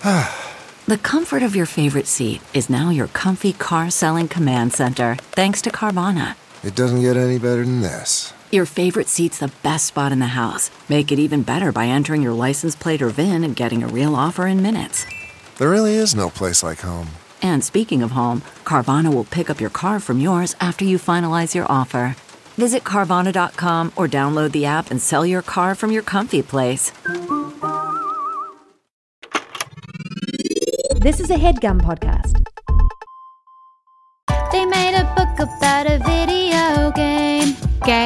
The comfort of your favorite seat is now your comfy car selling command center, thanks to Carvana. It doesn't get any better than this. Your favorite seat's the best spot in the house. Make it even better by entering your license plate or VIN and getting a real offer in minutes. There really is no place like home. And speaking of home, Carvana will pick up your car from yours after you finalize your offer. Visit Carvana.com or download the app and sell your car from your comfy place. This is a HeadGum podcast. They made a book about a video game.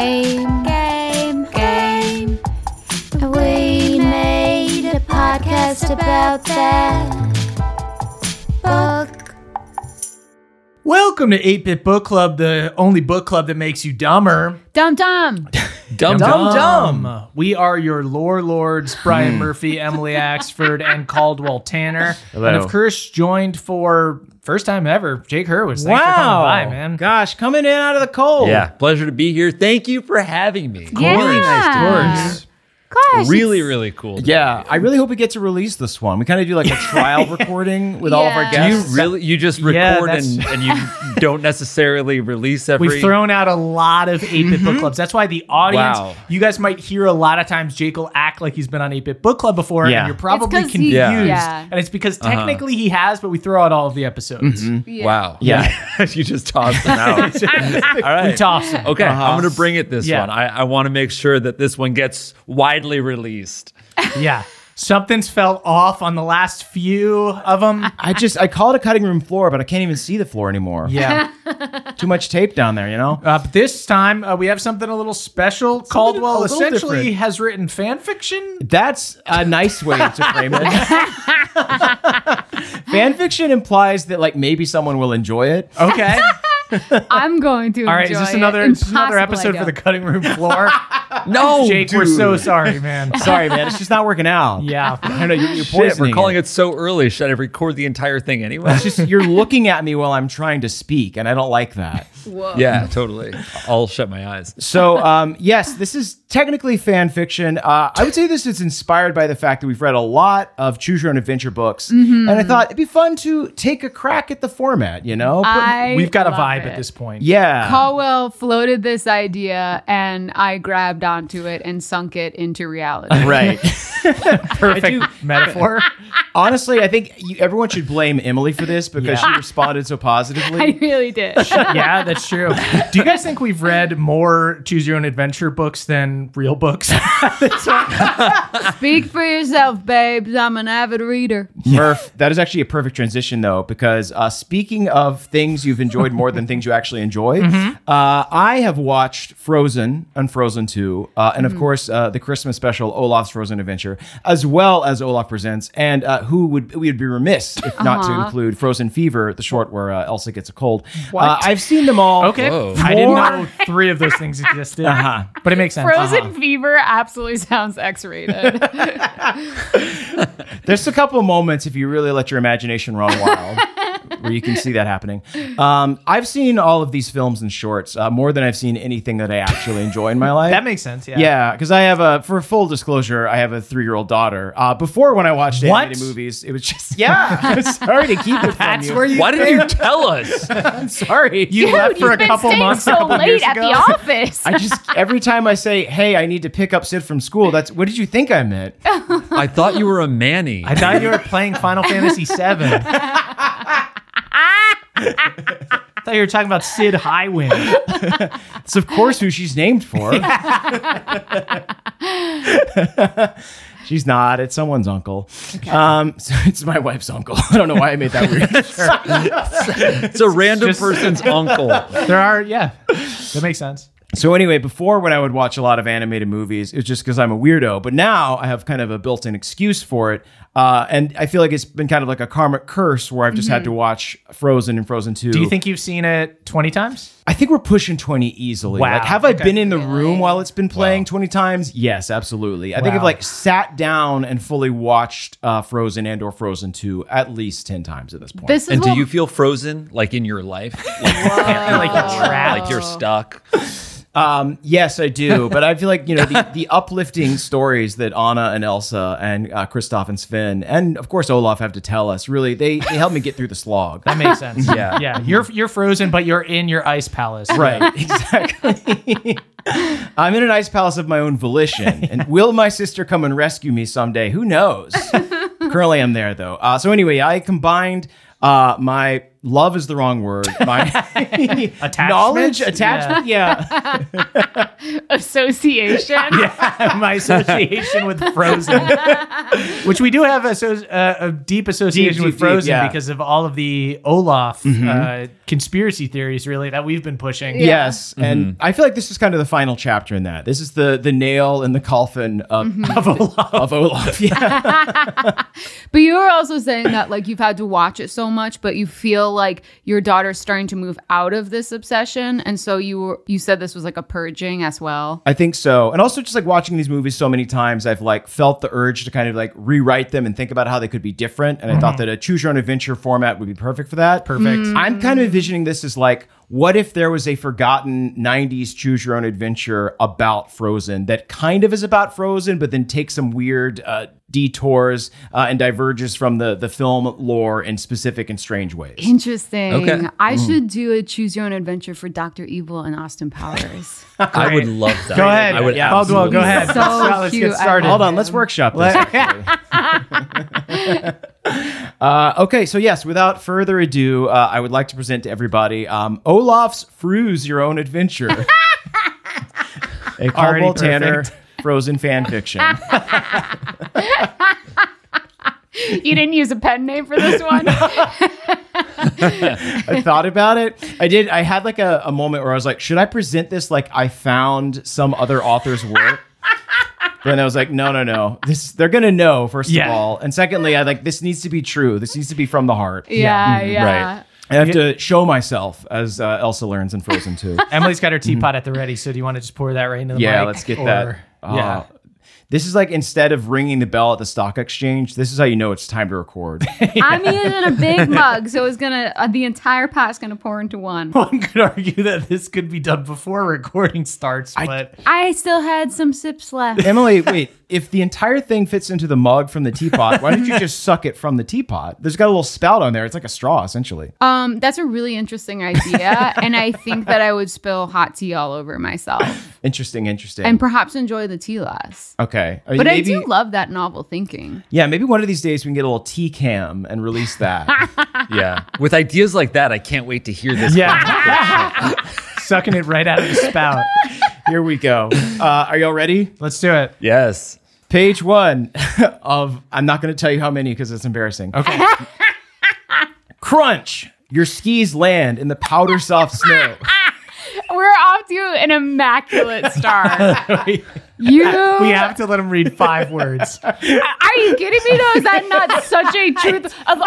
We made a podcast about that book. Welcome to 8-Bit Book Club, the only book club that makes you dumber. Dumb. Dumb. We are your lore lords, Brian Murphy, Emily Axford, and Caldwell Tanner. Hello. And of course, joined for first time ever, Jake Hurwitz. Thanks for coming by, man. Gosh, coming in out of the cold. Yeah, pleasure to be here. Thank you for having me. Yeah. Really nice to meet you. Gosh, Really cool. Yeah, I really hope we get to release this one. We kind of do like a trial recording with all of our Yeah. Do guests. you just Yeah, record that's- and you don't necessarily release every... We've thrown out a lot of 8-Bit Book Clubs. That's why the audience, Wow. you guys might hear a lot of times Jake will act like he's been on 8-Bit Book Club before, Yeah. and you're probably It's 'cause confused. yeah. And it's because technically he has, but we throw out all of the episodes. Yeah. Wow. Yeah. You just tossed them out. All right. We toss them. Okay, I'm going to bring it this Yeah. one. I want to make sure that this one gets widely released. Yeah. Something's fell off on the last few of them. I call it a cutting room floor, but I can't even see the floor anymore. Yeah. Too much tape down there, you know? But this time, we have something a little special. Caldwell a little essentially different. has written fan fiction. That's a nice way to frame it. Fan fiction implies that like maybe someone will enjoy it. Okay. I'm going to All right. enjoy Is this it. another Impossible episode I for the don't. cutting room floor? No, Jake, we're so sorry, man. Sorry, man. It's just not working out. Yeah. I know you're Shit, we're poisoning calling it so early. Should I record the entire thing anyway? It's just you're looking at me while I'm trying to speak, and I don't like that. Whoa. Yeah, totally. I'll shut my eyes. So, yes, this is technically fan fiction. I would say this is inspired by the fact that we've read a lot of choose your own adventure books, and I thought it'd be fun to take a crack at the format. You know, We've got a love vibe it. at this point. yeah. Caldwell floated this idea, and I grabbed onto it and sunk it into reality. Right. Perfect metaphor. Honestly, I think everyone should blame Emily for this because she responded so positively. I really did. Yeah, that's true. Do you guys think we've read more choose your own adventure books than real books? Speak for yourself, babes. I'm an avid reader. Murph, that is actually a perfect transition, though, because speaking of things you've enjoyed more than things you actually enjoy, I have watched Frozen and Frozen 2, and of course, the Christmas special, Olaf's Frozen Adventure, as well as Olaf Presents, and we would be remiss if not to include Frozen Fever, the short where Elsa gets a cold. I've seen them all. Okay. Whoa. I didn't know 3 of those things existed. But it makes sense. Frozen Fever absolutely sounds X-rated. There's a couple of moments, if you really let your imagination run wild, where you can see that happening. I've seen all of these films and shorts, more than I've seen anything that I actually enjoy in my life. That makes sense, yeah. Yeah, because I have for full disclosure, I have a 3-year-old daughter. Before when I watched animated movies, it was just, I'm sorry to keep it from you. Where you Why didn't you tell us? I'm sorry. You left for a You've been couple staying months, so a couple late years at ago. the office. I just, every time I say, hey, I need to pick up Sid from school, what did you think I meant? I thought you were a Manny. I thought you were playing Final Fantasy VII. I thought you were talking about Sid Highwind. It's of course who she's named for. She's not. It's someone's uncle. So it's my wife's uncle. I don't know why I made that weird. It's a random person's uncle. There are, yeah, that makes sense. So anyway, before when I would watch a lot of animated movies, it was just because I'm a weirdo. But now I have kind of a built-in excuse for it. And I feel like it's been kind of like a karmic curse where I've just had to watch Frozen and Frozen 2. Do you think you've seen it 20 times? I think we're pushing 20 easily. Wow. Like, have I Okay. been in the room while it's been playing 20 times? Yes, absolutely. I think I've Wow. like sat down and fully watched Frozen and or Frozen 2 at least 10 times at this point. This is And what, do you feel frozen, like in your life? Like, Like you're trapped. like you're stuck? Yes, I do. But I feel like, the uplifting stories that Anna and Elsa and Kristoff and Sven and, of course, Olaf have to tell us, really, they help me get through the slog. That makes sense. Yeah. Yeah. You're frozen, but you're in your ice palace. Right, exactly. I'm in an ice palace of my own volition. And will my sister come and rescue me someday? Who knows? Currently, I'm there, though. So anyway, I combined my love is the wrong word. My knowledge, attachment, yeah. Association. My association with Frozen, which we do have a deep association with Frozen yeah. because of all of the Olaf conspiracy theories, really, that we've been pushing. Yes, and I feel like this is kind of the final chapter in that. This is the nail in the coffin of Olaf. Of Olaf, yeah. But you were also saying that like you've had to watch it so much, but you feel like your daughter's starting to move out of this obsession, and so you said this was like a purging as well. I think so. And also just like watching these movies so many times, I've like felt the urge to kind of like rewrite them and think about how they could be different. And I thought that a choose your own adventure format would be perfect for that. Perfect. I'm kind of envisioning this as like, what if there was a forgotten 90s choose your own adventure about Frozen that kind of is about Frozen, but then takes some weird detours and diverges from the film lore in specific and strange ways. Interesting. Okay. I should do a choose your own adventure for Dr. Evil and Austin Powers. I would love that. Go ahead. I would Caldwell, go ahead. So Let's cute. get started. Hold on, let's workshop this. actually. Okay, so yes, without further ado, I would like to present to everybody Olaf's Froze Your Own Adventure. A Caldwell Tanner Frozen fan fiction. You didn't use a pen name for this one? I thought about it. I had like a moment where I was like, should I present this like I found some other author's work? But then I was like, no. They're going to know, first of all. And secondly, this needs to be true. This needs to be from the heart. Yeah. Right. I have to show myself, as Elsa learns in Frozen 2. Emily's got her teapot at the ready, so do you want to just pour that right into the mic? Yeah, let's get that. Yeah. This is like, instead of ringing the bell at the stock exchange, this is how you know it's time to record. I'm using a big mug, so it's gonna the entire pot's gonna pour into one. One could argue that this could be done before recording starts, but I still had some sips left. Emily, wait. If the entire thing fits into the mug from the teapot, why don't you just suck it from the teapot? There's got a little spout on there. It's like a straw, essentially. That's a really interesting idea, and I think that I would spill hot tea all over myself. Interesting. And perhaps enjoy the tea less. Okay. But I do love that novel thinking. Yeah, maybe one of these days we can get a little tea cam and release that. Yeah. With ideas like that, I can't wait to hear this. yeah. Sucking it right out of the spout. Here we go. Are y'all ready? Let's do it. Yes. Page 1 of, I'm not going to tell you how many because it's embarrassing. Okay. Crunch. Your skis land in the powder soft snow. We're off to an immaculate start. We have to let him read 5 words. Are you kidding me though? Is that not such a truth? Of all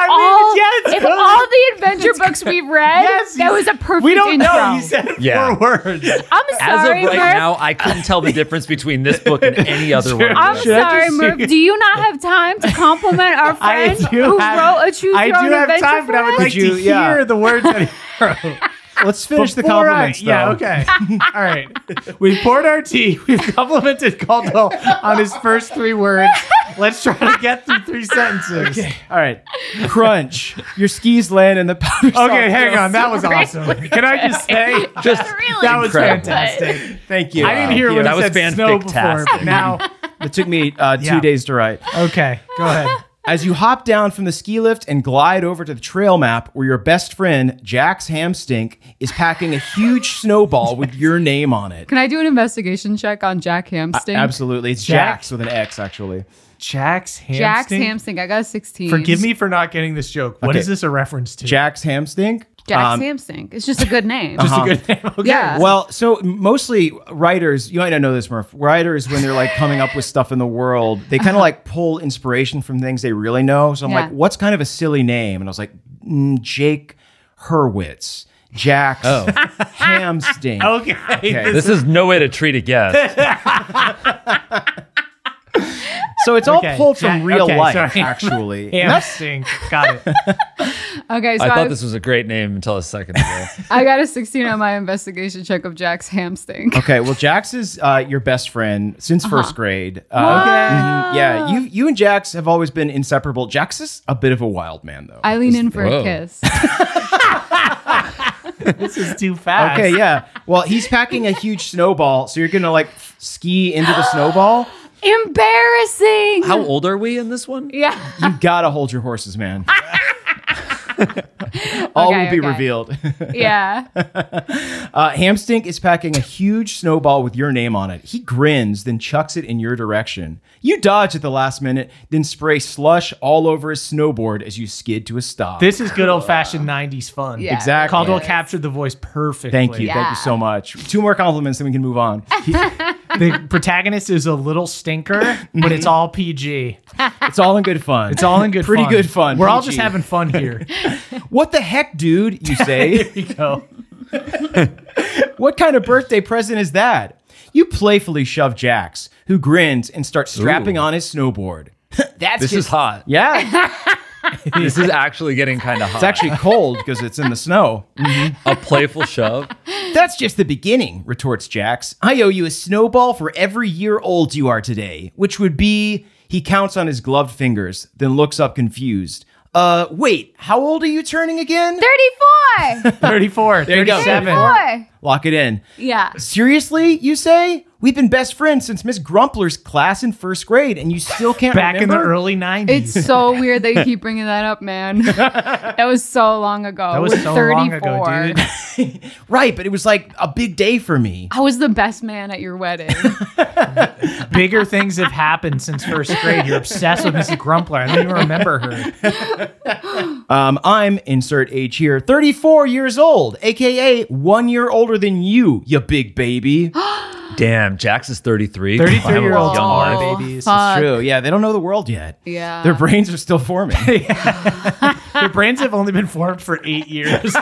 the adventure books we've read, that was a perfect We don't intro. know. He said 4 words. I'm As sorry, of right Murph. now, I couldn't tell the difference between this book and any other one. I'm sorry, Murph. Do you not have time to compliment our friend who wrote a Choose Your Own Adventure time, but I would for like us? to hear the words that he wrote. Let's finish the Before compliments, though. Yeah, okay. All right. We've poured our tea. We've complimented Caldwell on his first 3 words. Let's try to get through 3 sentences. Okay. All right. Crunch. Your skis land in the powder soft Okay, hang snow. on. That was awesome. Can I just say? Just That was incredible. fantastic. Thank you. I didn't hear when That it was said snow before, fantastic. but now. It took me 2 Yeah. days to write. Okay, go ahead. As you hop down from the ski lift and glide over to the trail map where your best friend, Jax Hamstink, is packing a huge snowball with your name on it. Can I do an investigation check on Jack Hamstink? Absolutely. It's Jack? Jax with an X, actually. Jax Hamstink. Jack's Hamstink. I got a 16. Forgive me for not getting this joke. What Okay. is this a reference to? Jax Hamstink? Jack's Hamstink. It's just a good name. Just a good name. Okay. Yeah. Well, so mostly writers, you might not know this, Murph. Writers, when they're like coming up with stuff in the world, they kind of like pull inspiration from things they really know. So I'm Yeah. like, what's kind of a silly name? And I was like, Jake Hurwitz, Jax Hamstink. Okay. This is no way to treat a guest. So it's all Okay, pulled from real life, sorry. actually. Hamstink. Got it. Okay, so I thought this was a great name until a second ago. I got a 16 on my investigation check of Jack's ham stink. Okay, well, Jax is your best friend since first grade. Okay. Yeah, you and Jax have always been inseparable. Jax is a bit of a wild man, though. I lean in for Whoa. a kiss. This is too fast. Okay, yeah. Well, he's packing a huge snowball, so you're gonna like ski into the snowball. Embarrassing. How old are we in this one? Yeah. You gotta hold your horses, man. All Okay, will be okay. revealed. Yeah. Hamstink is packing a huge snowball with your name on it. He grins, then chucks it in your direction. You dodge at the last minute, then spray slush all over his snowboard as you skid to a stop. This is good old fashioned 90s fun. Yeah. Exactly. Caldwell Yes. captured the voice perfectly. Thank you. Yeah. Thank you so much. 2 more compliments, then we can move on. The protagonist is a little stinker, but it's all PG. It's all in good fun. It's all in good Pretty fun. good fun. We're all PG. just having fun here. What the heck, dude, you say? Here we go. What kind of birthday present is that? You playfully shove Jax, who grins and starts strapping Ooh. on his snowboard. This is hot. Yeah, This is actually getting kind of hot. it's actually cold because it's in the snow. a playful shove. That's just the beginning, retorts Jax. I owe you a snowball for every year old you are today, which would be... He counts on his gloved fingers, then looks up confused. Wait, how old are you turning again? 34. 34, There you go. 37. 34. Lock it in. Yeah. Seriously, you say? We've been best friends since Miss Grumpler's class in first grade, and you still can't Back in remember? the early 90s. It's so weird that you keep bringing that up, man. That was so long ago. That was We're so 34. long ago, dude. Right, but it was like a big day for me. I was the best man at your wedding. Bigger things have happened since first grade. You're obsessed with Mrs. Grumpler. I don't even remember her. I'm, insert age here, 34 years old, aka 1 year older than you big baby. Damn, Jax is 33. 33-year-olds Young are lad. babies. Fuck. True, yeah, they don't know the world yet. Yeah. Their brains are still forming. Their brains have only been formed for 8 years.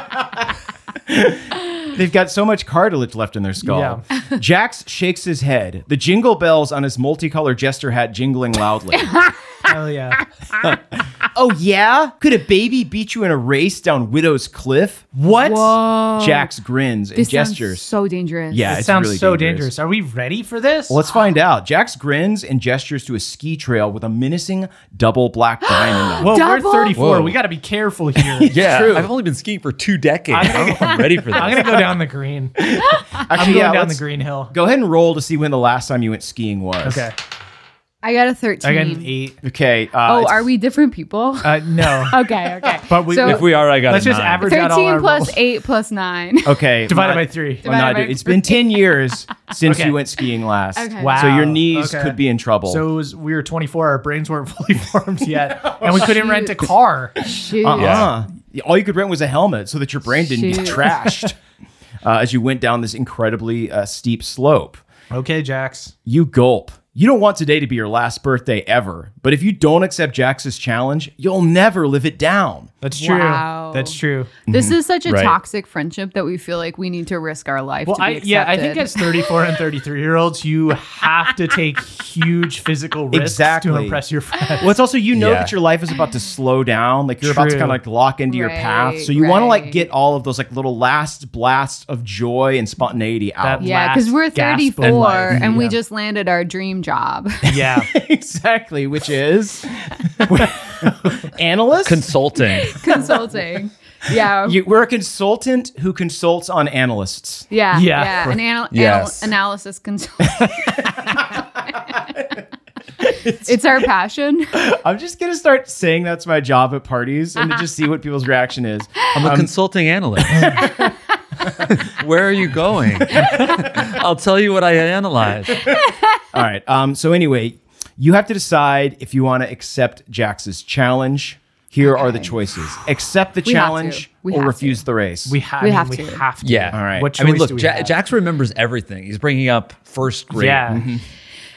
They've got so much cartilage left in their skull. Yeah. Jax shakes his head, the jingle bells on his multicolored jester hat jingling loudly. Hell yeah. Oh, yeah? Could a baby beat you in a race down Widow's Cliff? What? Whoa. Jax grins and This gestures. sounds so dangerous. Yeah, It it's sounds really so dangerous. dangerous. Are we ready for this? Well, let's find out. Jax grins and gestures to a ski trail with a menacing double black diamond on it. Whoa, Double? we're 34. Whoa. We got to be careful here. Yeah, True. I've only been skiing for 2 decades. I don't know if I'm ready for this. I'm going to go down the green. I'm Actually, going down let's the green hill. Go ahead and roll to see when the last time you went skiing was. Okay. I got a 13. I got an 8. Okay. Oh, it's- are we different people? No. Okay. But we, So- If we are, I got let's a just 9. average out all 13 our plus rolls. 8 plus 9. Okay. Divided my- by 3. Well, no, Divided by dude, it's been 10 years since Okay. you went skiing last. Okay. Wow. So your knees Okay. could be in trouble. So we were 24. Our brains weren't fully formed yet. And we couldn't rent a car. Shoot. All you could rent was a helmet so that your brain didn't get Shoot. trashed as you went down this incredibly steep slope. Okay, Jax. You gulp. You don't want today to be your last birthday ever, but if you don't accept Jax's challenge, you'll never live it down. That's true. Wow. That's true. This is such a Right. toxic friendship that we feel like we need to risk our life Well, to be I accepted. think as 34 and 33-year-olds, you have to take huge physical risks Exactly. to impress your friends. Well, it's also, you know Yeah. that your life is about to slow down. Like you're about to True. kind of like lock into your Right, path. So you want to like right. get all of those like little last blasts of joy and spontaneity out. That- Yeah, because we're last gasp of 34 life. and we Yeah. just landed our dream job. Yeah. Exactly, which is analyst. Consulting. Consulting. Yeah. We're a consultant who consults on analysts. Yeah. Yeah. Yeah. An Yes. analysis consultant. It's our passion. I'm just gonna start saying that's my job at parties and to just see what people's reaction is. I'm a consulting analyst. Where are you going? I'll tell you what I analyze. All right. So anyway, you have to decide if you want to accept Jax's challenge. Here are the choices: accept the We have challenge to. We or have refuse to. the race. We have have to. Yeah. All right. What I mean, choice look, do we have? Jax remembers everything. He's bringing up first grade. Yeah.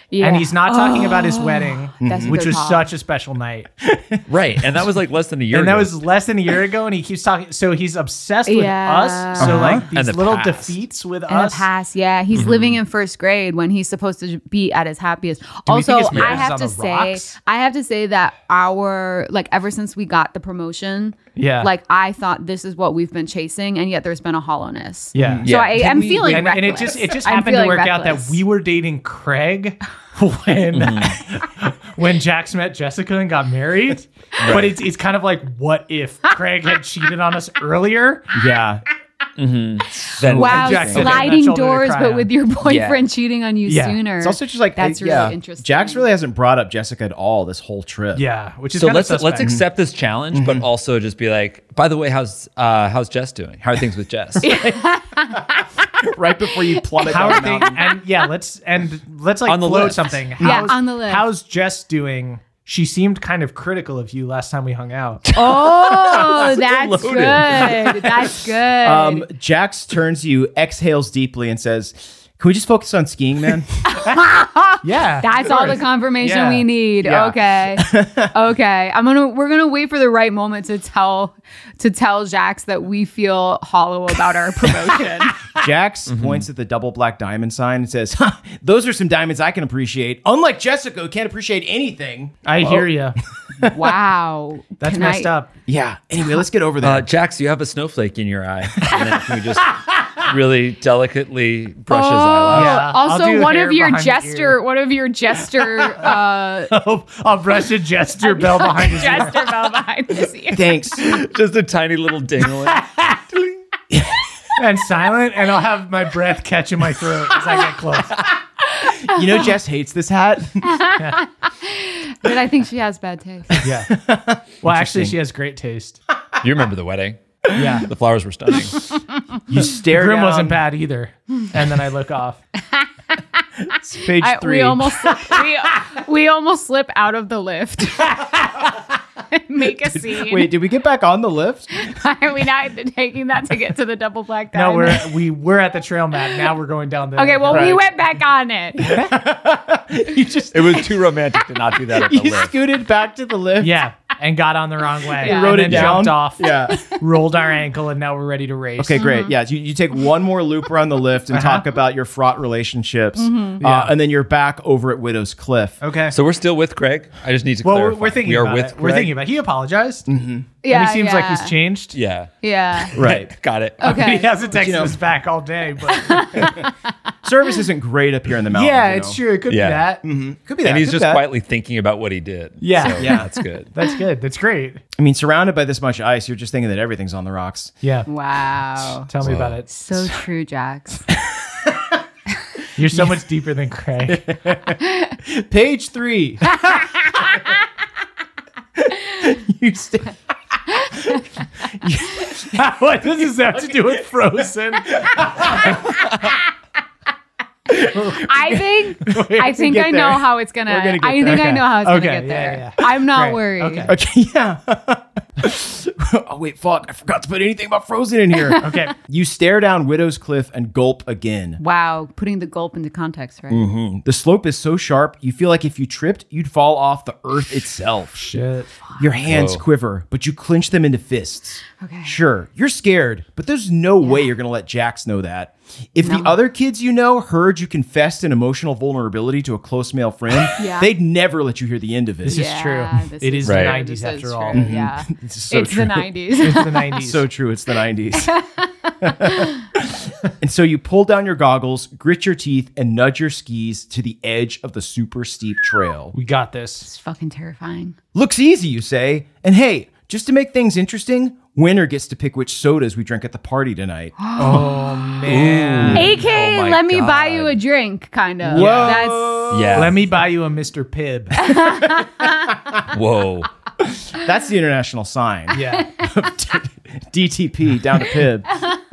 Yeah. And he's not talking about his wedding, That's what which they're was called. such a special night. Right. And that was like less than a year And ago. that was less than a year ago, and he keeps talking. So he's obsessed with Yeah. us. So like And these the little past. defeats with In the us. past, yeah, he's living in first grade when he's supposed to be at his happiest. we Also, think his marriage I is have on to the say, rocks? that our like ever since we got the promotion, Yeah. like I thought this is what we've been chasing, and yet there's been a hollowness. Yeah. So I am feeling and reckless. it just I'm happened to feeling work out that reckless. we were dating Craig when when Jax met Jessica and got married. But it's kind of like, what if Craig had cheated on us earlier? Yeah. Then Wow, Jack said that sliding shoulder to doors, cry but on. with your boyfriend cheating on you Yeah. sooner. It's also just like that's really interesting. Jax really hasn't brought up Jessica at all this whole trip. Yeah, which is So kind let's of suspect. accept this challenge, but also just be like, by the way, how's Jess doing? How are things with Jess? Right before you plummet How down are the they? mountain. And yeah, let's like On the float list. something. Yeah, on the list. How's Jess doing? She seemed kind of critical of you last time we hung out. Oh, that's loaded. good. That's good. Jax turns to you, exhales deeply, and says, "Can we just focus on skiing, man?" Yeah, That's all the confirmation Yeah. we need. Yeah. Okay. Okay. We're gonna wait for the right moment to tell Jax that we feel hollow about our promotion. Jax points at the double black diamond sign and says, "Huh, those are some diamonds I can appreciate. Unlike Jessica, who can't appreciate anything." I hear you. Wow. That's Can messed up. Yeah. Anyway, let's get over there. Jax, you have a snowflake in your eye. And then can we just really delicately brush his eyelash? Yeah, I'll Also, do one hair of your behind the ear. jester I'll brush a jester bell behind his ear. jester bell behind his ear. Thanks. Just a tiny little dingling. And silent, and I'll have my breath catch in my throat as I get close. You know, Jess hates this hat. But I think she has bad taste. Yeah. Well, actually, she has great taste. You remember the wedding? Yeah. The flowers were stunning. You stare Groom down. wasn't bad either. And then I look off. Page 3. We almost slip out of the lift. Make a scene. Wait, did we get back on the lift? Are we not taking that to get to the double black No, diamond? we're at the trail mat. Now we're going down the. Okay, well, we Right. went back on it. You just It was too romantic to not do that at the you lift. scooted back to the lift. Yeah, and got on the wrong way. Yeah. And Wrote then it down. jumped off. Yeah. Rolled our ankle, and now we're ready to race. Okay, great. Yeah, you take one more loop around the lift and talk about your fraught relationships, Yeah. and then you're back over at Widow's Cliff. Okay. So we're still with Craig? I just need to Well, clarify. we're thinking we are about with it. Craig? We're thinking about it. He apologized. Yeah, And he seems like yeah. he's changed. Yeah. Yeah. Right. Got it. Okay. He hasn't texted you know- us back all day, but Service isn't great up here in the mountains. yeah, you it's know. true. It could Yeah. be that. Could be that. And he's could just be that. quietly thinking about what he did. Yeah. So Yeah. That's good. That's good. That's great. I mean, surrounded by this much ice, you're just thinking that everything's on the rocks. Yeah. Wow. Tell me about it. So true, Jax. You're so much deeper than Craig. Page 3. You stay. What does this have to do with Frozen? I think get I know there. how it's gonna. We're gonna get I think there. I know how it's Okay, gonna get yeah, there. yeah. I'm not Great. worried. Okay. Okay, yeah. Oh, wait, fuck. I forgot to put anything about Frozen in here. Okay. You stare down Widow's Cliff and gulp again. Wow, putting the gulp into context, right? The slope is so sharp, you feel like if you tripped, you'd fall off the earth itself. Shit. Your hands Whoa. quiver, but you clench them into fists. Okay. Sure, you're scared, but there's no way you're going to let Jax know that. If the other kids you know heard you confessed an emotional vulnerability to a close male friend, Yeah. they'd never let you hear the end of it. This is true. It is the Right. 90s This after is all. true, Yeah, This is so it's true. the 90s. It's the 90s. So true, it's the 90s. And so you pull down your goggles, grit your teeth, and nudge your skis to the edge of the super steep trail. We got this. It's fucking terrifying. Looks easy, you say. And hey, just to make things interesting, winner gets to pick which sodas we drink at the party tonight. Oh, man. AK, Oh my let me buy God. you a drink, kind of. Whoa. That's Yeah. Let me buy you a Mr. Pibb. Whoa. That's the international sign. Yeah. DTP down to Pib.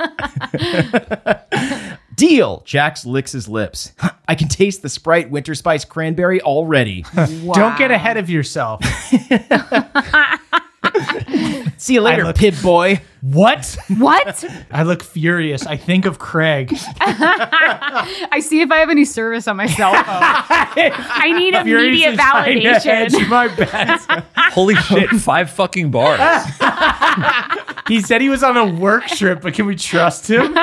Deal. Jax licks his lips. I can taste the Sprite Winter Spice Cranberry already. Don't get ahead of yourself. See you later, look- Pib boy. What? What? I look furious. I think of Craig. I see if I have any service on my cell phone. I need immediate validation. My bad. Holy shit, 5 fucking bars. He said he was on a work trip, but can we trust him?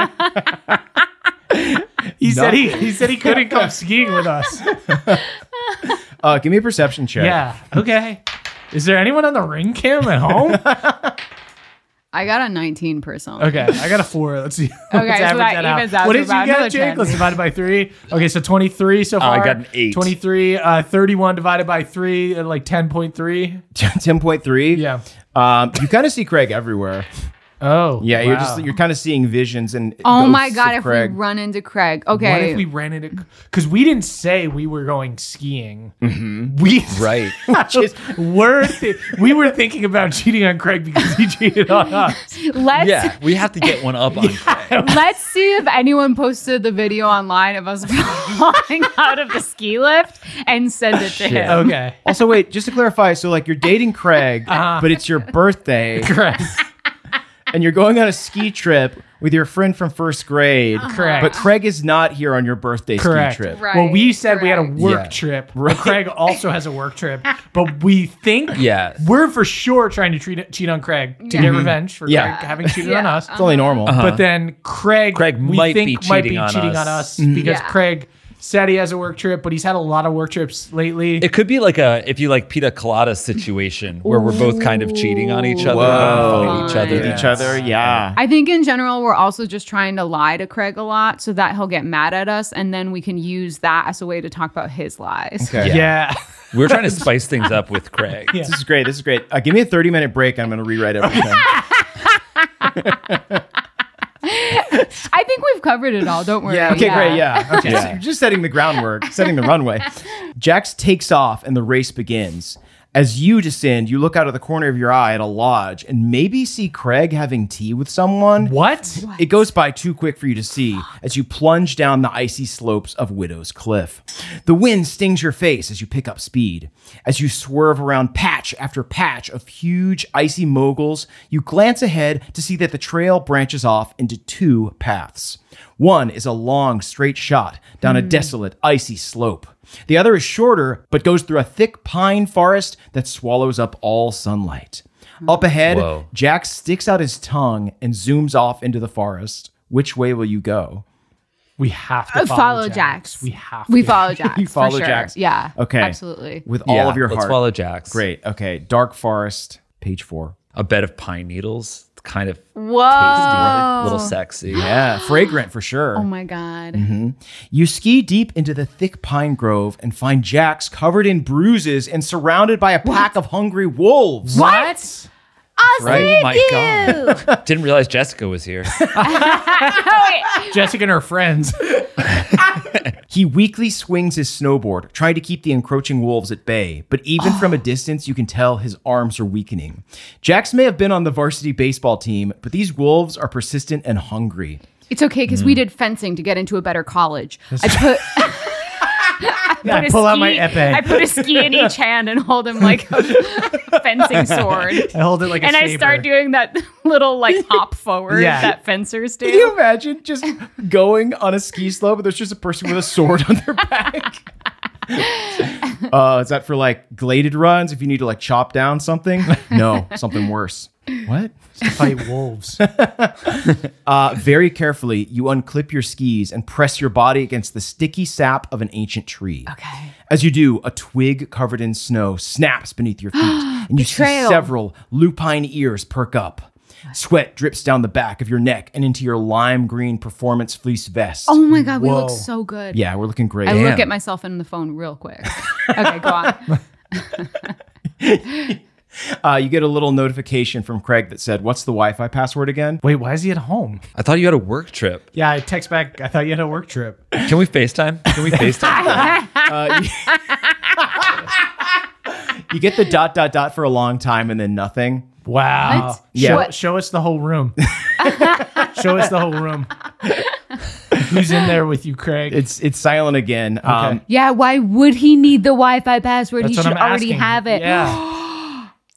He said he couldn't come skiing with us. Give me a perception check. Yeah. Okay. Is there anyone on the ring cam at home? I got a 19 personally. Okay, I got a 4. Let's see. Okay, Let's so average that out. evens out What to did you about get, another Jake? 10. Let's divide it by 3. Okay, so 23 so far. I got an 8. 23, 31 divided by 3, like 10.3. 10.3. Yeah. You kind of see Craig everywhere. Oh. Yeah, wow. you're kind of seeing visions and Oh my ghosts God, of if Craig. we run into Craig. Okay. What if we ran into? Because we didn't say we were going skiing. We Right. we were thinking about cheating on Craig because he cheated on us. Yeah, we have to get one up on Craig. Let's see if anyone posted the video online of us falling out of the ski lift and send it to him. Okay. Also, wait, just to clarify, so like you're dating Craig, but it's your birthday, Correct. and you're going on a ski trip with your friend from first grade. Correct. But Craig is not here on your birthday Correct. ski trip. Right. Well, we said we had a correct. work Yeah. trip. But Craig also has a work trip. But we think Yeah. we're for sure trying to cheat on Craig to get revenge for Yeah. Craig having cheated on us. It's only normal. But then Craig Craig we might think be might cheating be on cheating us. on us because Yeah. Craig said he has a work trip, but he's had a lot of work trips lately. It could be like if you like pina colada situation where we're both kind of cheating on each other, Whoa. fucking each other. With each other, yeah. I think in general, we're also just trying to lie to Craig a lot so that he'll get mad at us. And then we can use that as a way to talk about his lies. Okay. yeah. We're trying to spice things up with Craig. Yeah. This is great. Give me a 30-minute break. I'm going to rewrite everything. I think we've covered it all. Don't worry. Yeah, Okay, great. Yeah. Okay. Yeah. So you're just setting the groundwork, setting the runway. Jax takes off and the race begins. As you descend, you look out of the corner of your eye at a lodge and maybe see Craig having tea with someone. What? It goes by too quick for you to see as you plunge down the icy slopes of Widow's Cliff. The wind stings your face as you pick up speed. As you swerve around patch after patch of huge icy moguls, you glance ahead to see that the trail branches off into 2 paths. One is a long, straight shot down a desolate, icy slope. The other is shorter, but goes through a thick pine forest that swallows up all sunlight. Up ahead, Whoa. Jax sticks out his tongue and zooms off into the forest. Which way will you go? We have to Follow Jax. We have We to. follow Jax. You follow for sure. Jax. Yeah. Okay. Absolutely. With all Yeah, of your let's heart. follow Jax. Great. Okay. Dark forest, page 4. A bed of pine needles, kind of Whoa. tasty, a little sexy. Yeah, fragrant for sure. Oh my God. You ski deep into the thick pine grove and find Jax covered in bruises and surrounded by a pack of hungry wolves. What? Right? Oh my God. Didn't realize Jessica was here. Jessica and her friends. He weakly swings his snowboard, trying to keep the encroaching wolves at bay, but even from a distance, you can tell his arms are weakening. Jax may have been on the varsity baseball team, but these wolves are persistent and hungry. It's okay because we did fencing to get into a better college. I Pull out my epee. I put a ski in each hand and hold him like a fencing sword. I hold it like a And I saber. start doing that little like hop forward Yeah. that fencers do. Can you imagine just going on a ski slope and there's just a person with a sword on their back? Is that for like gladed runs if you need to like chop down something? No, something worse. What? to fight wolves. Very carefully, you unclip your skis and press your body against the sticky sap of an ancient tree. Okay. As you do, a twig covered in snow snaps beneath your feet, and you see Betrayal. several lupine ears perk up. Sweat drips down the back of your neck and into your lime green performance fleece vest. Oh my God, we Whoa. look so good. Yeah, we're looking great. I look Damn. at myself in the phone real quick. Okay, go on. You get a little notification from Craig that said, "What's the Wi-Fi password again?" Wait, why is he at home? I thought you had a work trip. Yeah, I text back. I thought you had a work trip. Can we FaceTime? Can we FaceTime? You get the ... for a long time and then nothing. Wow. What? Yeah. Show us the whole room. Show us the whole room. Who's in there with you, Craig? It's silent again. Okay. Yeah, why would he need the Wi-Fi password? That's He what should I'm already asking. have it. Yeah.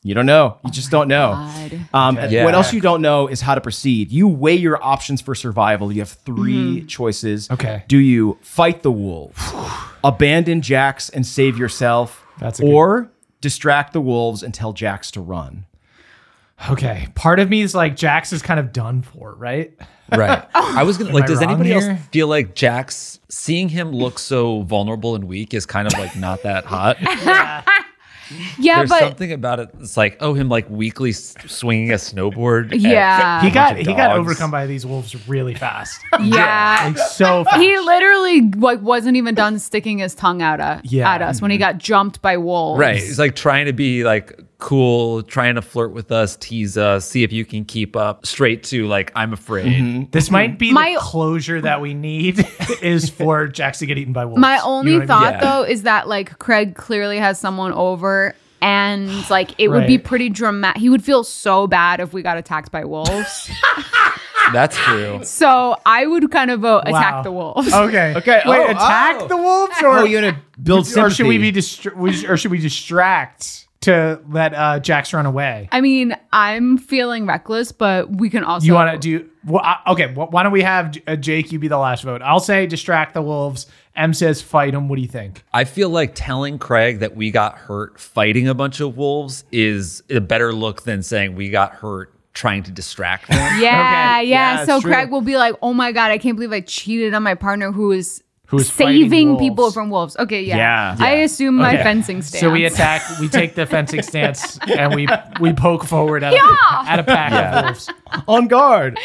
You don't know. You just don't know. Yeah. What else you don't know is how to proceed. You weigh your options for survival. You have 3 choices. Okay. Do you fight the wolves, abandon Jax and save yourself, That's a good- or distract the wolves and tell Jax to run? Okay. Part of me is like, Jax is kind of done for, right? Right. I was gonna like. I Does wrong anybody else here? feel like Jax seeing him look so vulnerable and weak is kind of like not that hot? Yeah, There's but something about it. It's like, oh, him like weakly swinging a snowboard. at Yeah. He got bunch he of got dogs. overcome by these wolves really fast. yeah. Like so fast. He literally like wasn't even done sticking his tongue out at us when he got jumped by wolves. Right. He's like trying to be like cool, trying to flirt with us, tease us, see if you can keep up, straight to like, I'm afraid. This might be My- the closure that we need is for Jax to get eaten by wolves. My only You know what I mean? thought though is that like Craig clearly has someone over and like it would be Right. pretty dramatic. He would feel so bad if we got attacked by wolves. That's true. So I would kind of vote Wow. attack the wolves. Okay. Okay. Wait, Oh, attack oh. the wolves or Oh, you're gonna build sympathy. or should we be or should we distract to let Jax run away? I mean, I'm feeling reckless, but we can also. You want to do okay? Why don't we have Jake? You be the last vote. I'll say distract the wolves. M says fight them. What do you think? I feel like telling Craig that we got hurt fighting a bunch of wolves is a better look than saying we got hurt trying to distract them. Yeah, Okay. yeah. Yeah, So it's true. Craig will be like, "Oh my god, I can't believe I cheated on my partner who is fighting saving wolves." people from wolves." Okay, yeah. Yeah. I assume my Okay. fencing stance. So we attack. We take the fencing stance and we poke forward at a pack of wolves. On guard.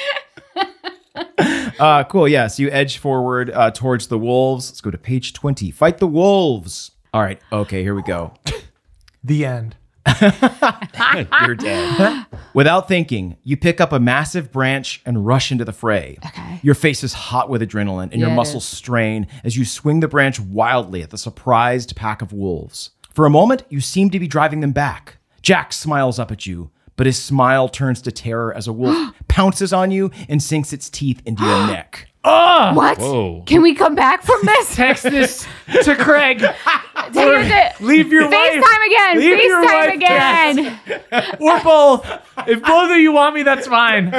Cool. Yeah. So you edge forward towards the wolves. Let's go to page 20. Fight the wolves. All right. Okay. Here we go. The end. You're dead. Without thinking, you pick up a massive branch and rush into the fray. Okay. Your face is hot with adrenaline and your Yeah, it muscles is. strain as you swing the branch wildly at the surprised pack of wolves. For a moment, you seem to be driving them back. Jack smiles up at you, but his smile turns to terror as a wolf pounces on you and sinks its teeth into your neck. What? Whoa. Can we come back from this? Text this to Craig. Leave your wife. FaceTime again. Leave your wife FaceTime again. Or both. If both of you want me, that's fine.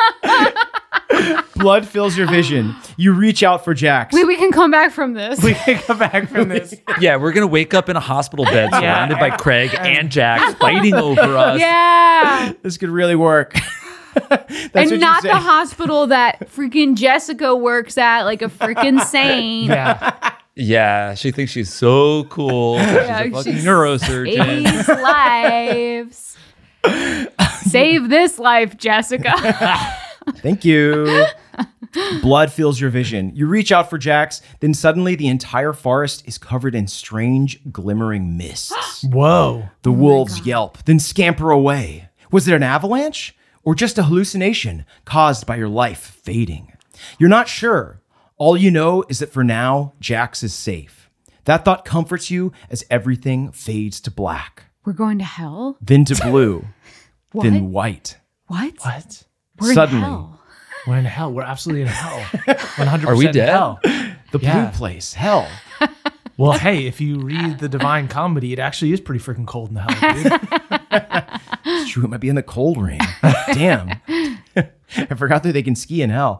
Blood fills your vision. You reach out for Jax. Wait, we can come back from this. We can come back from this. Yeah, we're gonna wake up in a hospital bed surrounded by Craig and Jax fighting over us. Yeah. This could really work. That's what And you not say. the hospital that freaking Jessica works at, like a freaking saint. Yeah. Yeah, she thinks she's so cool. She's a fucking she's neurosurgeon. Saves lives. Save this life, Jessica. Thank you. Blood fills your vision. You reach out for Jax, then suddenly the entire forest is covered in strange, glimmering mists. Whoa. The wolves yelp, then scamper away. Was it an avalanche? Or just a hallucination caused by your life fading? You're not sure. All you know is that for now, Jax is safe. That thought comforts you as everything fades to black, We're going to hell? then to blue, What? then white. What? What? We're Suddenly. in hell. We're in hell. We're absolutely in hell. 100% Are we in dead? hell. The Yeah. blue place, hell. Well, hey, if you read the Divine Comedy, it actually is pretty freaking cold in the hell, dude. It's true, it might be in the cold rain. Damn. I forgot that they can ski in hell.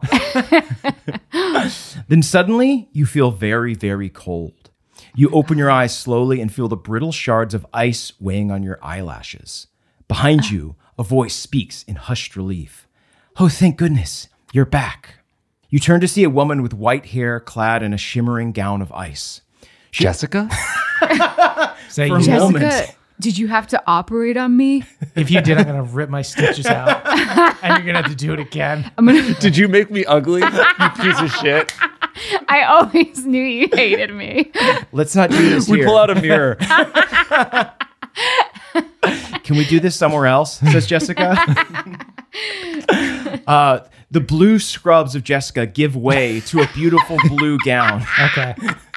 Then suddenly, you feel very, very cold. You open your eyes slowly and feel the brittle shards of ice weighing on your eyelashes. Behind you, a voice speaks in hushed relief. Oh, thank goodness, you're back. You turn to see a woman with white hair clad in a shimmering gown of ice. Jessica? Say For a you- moment. Jessica, did you have to operate on me? If you did, I'm going to rip my stitches out. And you're going to have to do it again. Did you make me ugly, you piece of shit? I always knew you hated me. Let's not do this We here. pull out a mirror. Can we do this somewhere else? Says Jessica. The blue scrubs of Jessica give way to a beautiful blue gown. Okay.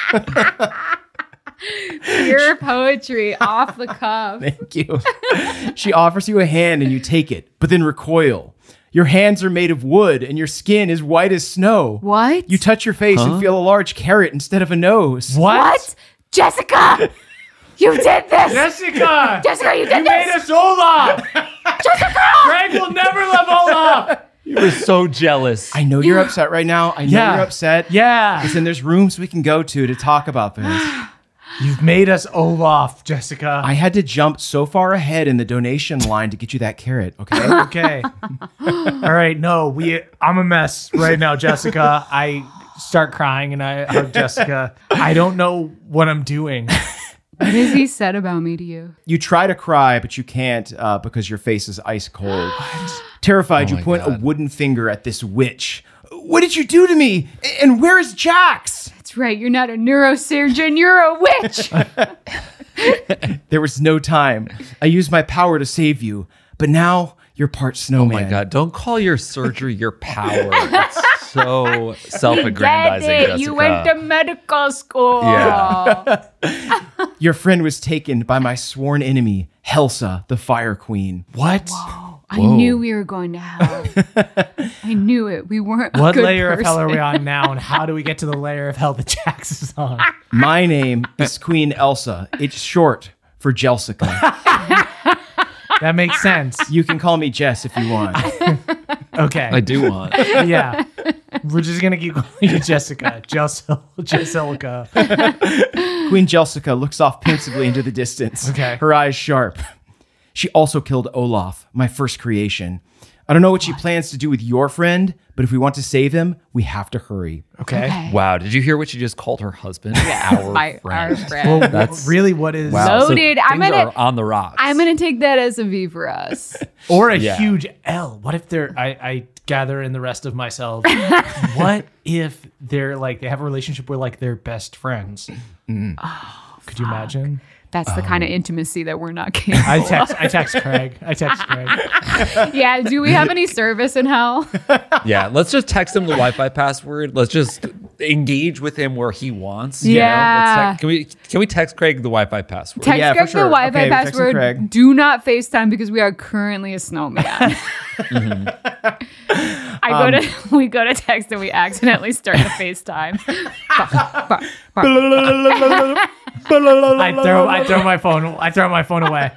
Pure poetry off the cuff. Thank you. She offers you a hand and you take it, but then recoil. Your hands are made of wood and your skin is white as snow. What? You touch your face and feel a large carrot instead of a nose. What? What? Jessica! You did this! Jessica! Jessica, you You did made this! us Olaf! Jessica! Craig will never love Olaf! You were so jealous. I know you're upset right now. I know Yeah. you're upset. Yeah. Listen, there's rooms we can go to talk about this. You've made us Olaf, Jessica. I had to jump so far ahead in the donation line to get you that carrot, okay? Okay. All right. No, I'm a mess right now, Jessica. I start crying and I hug Jessica. I don't know what I'm doing. What has he said about me to you? You try to cry, but you can't because your face is ice cold. Terrified, you point a wooden finger at this witch. What did you do to me? And where is Jax? That's right, you're not a neurosurgeon, you're a witch! There was no time. I used my power to save you, but now you're part snowman. Oh my God. Don't call your surgery your power. It's so self-aggrandizing, Get it, Jessica. you went to medical school. Yeah. Your friend was taken by my sworn enemy, Helsa, the Fire Queen. What? I knew we were going to hell. I knew it. We weren't a What good layer of hell are we person. on now, and how do we get to the layer of hell that Jax is on? My name is Queen Elsa. It's short for Jelsica. That makes sense. You can call me Jess if you want. Okay. I do want. Yeah. We're just going to keep calling you Jessica. Jessica. Queen Jelsica looks off pensively into the distance. Okay. Her eyes sharp. She also killed Olaf, my first creation. I don't know what she plans to do with your friend, but if we want to save him, we have to hurry. Okay. Wow. Did you hear what you just called her husband? Our Our friend. friend. Well, That's- really what is... Wow. Loaded. I'm things gonna- are on the rocks. I'm going to take that as a V for us. Or a Yeah. huge L. What if they're... I gather in the rest of myself. What if they're like... They have a relationship where like they're best friends? Could you imagine? That's the kind of intimacy that we're not capable. I text Craig. Yeah, do we have any service in hell? Yeah, let's just text him the Wi-Fi password. Let's just engage with him where he wants. Yeah. Can we text Craig the Wi-Fi password? Text Yeah, for Greg sure. the Wi-Fi Okay, we're texting password. Craig. Do not FaceTime because we are currently a snowman. We go to text and we accidentally start the FaceTime. I throw my phone away. I throw my phone away.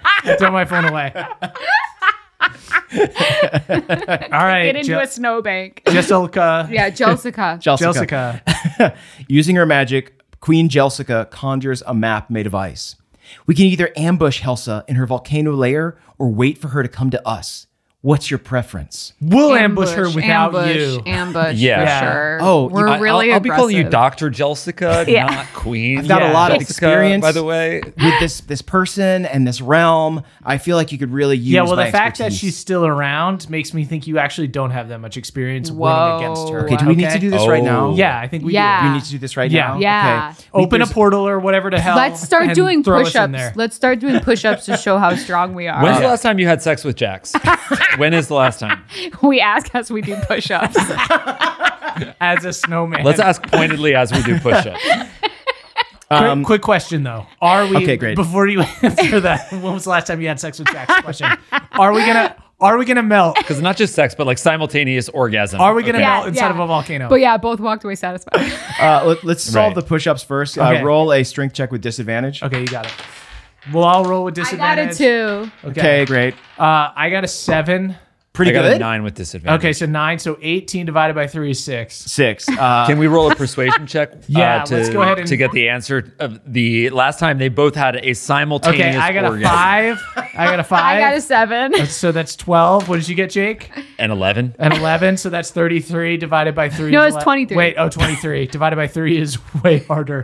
All right. Get into a snowbank. Jessica. Yeah, Jessica. Jessica. Using her magic, Queen Jelsica conjures a map made of ice. We can either ambush Helsa in her volcano lair or wait for her to come to us. What's your preference? We'll ambush her without you. Ambush, Yeah. for sure. Oh, we're really I'll be calling you aggressive. Dr. Jelsica, Yeah. not Queen. I've got Yeah. a lot of Jessica, experience by the way. with this person and this realm. I feel like you could really use Yeah, well, my the fact that expertise. she's still around makes me think you actually don't have that much experience winning Whoa. against her. Okay, do we need to do this right now? Yeah, I think we Yeah. do. We need to do this right Yeah. now? Yeah. Okay. Open a There's- portal or whatever to hell. Let's start and doing throw us in push-ups. there. Let's start doing push-ups to show how strong we are. When's the last time you had sex with Jax? When is the last time? We ask as we do push-ups. As a snowman. Let's ask pointedly as we do push-ups. Quick question though. Are we Okay, great. before you answer that, when was the last time you had sex with Jax? Question. Are we gonna melt? Because it's not just sex, but like simultaneous orgasm. Are we gonna Okay. melt inside of a volcano? But yeah, both walked away satisfied. let's solve Right. the push-ups first. Okay. Roll a strength check with disadvantage. Okay, you got it. Well, I'll roll with I got disadvantage. it too. Okay, great. I got a 7. Pretty I got good. a 9 with disadvantage. Okay, so 9. So 18 divided by 3 is 6. 6. Can we roll a persuasion check? Yeah, let's go ahead and- to get the answer of the last time they both had a simultaneous Okay, I got a orgasm. 5. I got a 5. I got a 7. So that's 12. What did you get, Jake? And 11. An 11. So that's 33 divided by 3. No, is it's 23. Wait, 23 divided by 3 is way harder.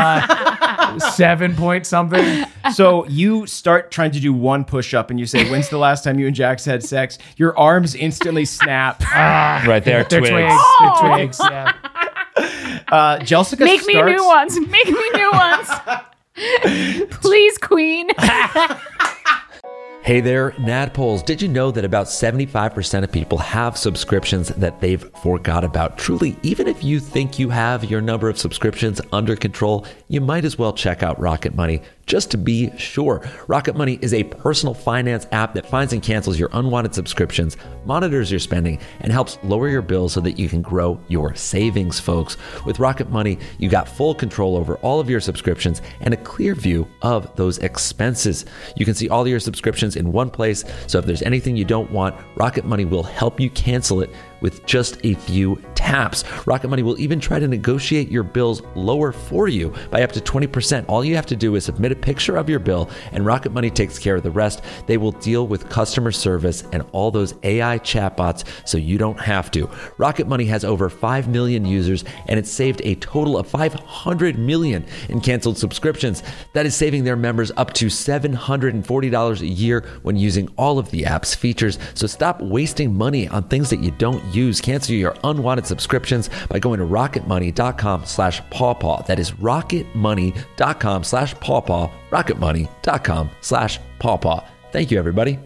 7 point something. So you start trying to do one push-up and you say, when's the last time you and Jax had sex? Your arms instantly snap. Right there, They're twigs. twigs. Oh! They're twigs. Yeah. Jelsica Make me starts... new ones. Make me new ones. Please, Queen. Hey there, Nadpoles. Did you know that about 75% of people have subscriptions that they've forgot about? Truly, even if you think you have your number of subscriptions under control, you might as well check out Rocket Money. just to be sure. Rocket Money is a personal finance app that finds and cancels your unwanted subscriptions, monitors your spending, and helps lower your bills so that you can grow your savings, folks. With Rocket Money, you got full control over all of your subscriptions and a clear view of those expenses. You can see all your subscriptions in one place, so if there's anything you don't want, Rocket Money will help you cancel it with just a few taps. Rocket Money will even try to negotiate your bills lower for you by up to 20%. All you have to do is submit a picture of your bill, and Rocket Money takes care of the rest. They will deal with customer service and all those AI chatbots so you don't have to. Rocket Money has over 5 million users, and it's saved a total of $500 million in canceled subscriptions. That is saving their members up to $740 a year when using all of the app's features. So stop wasting money on things that you don't use. Cancel your unwanted subscriptions by going to rocketmoney.com/pawpaw. That is rocketmoney.com/pawpaw. rocketmoney.com/pawpaw. Thank you, everybody.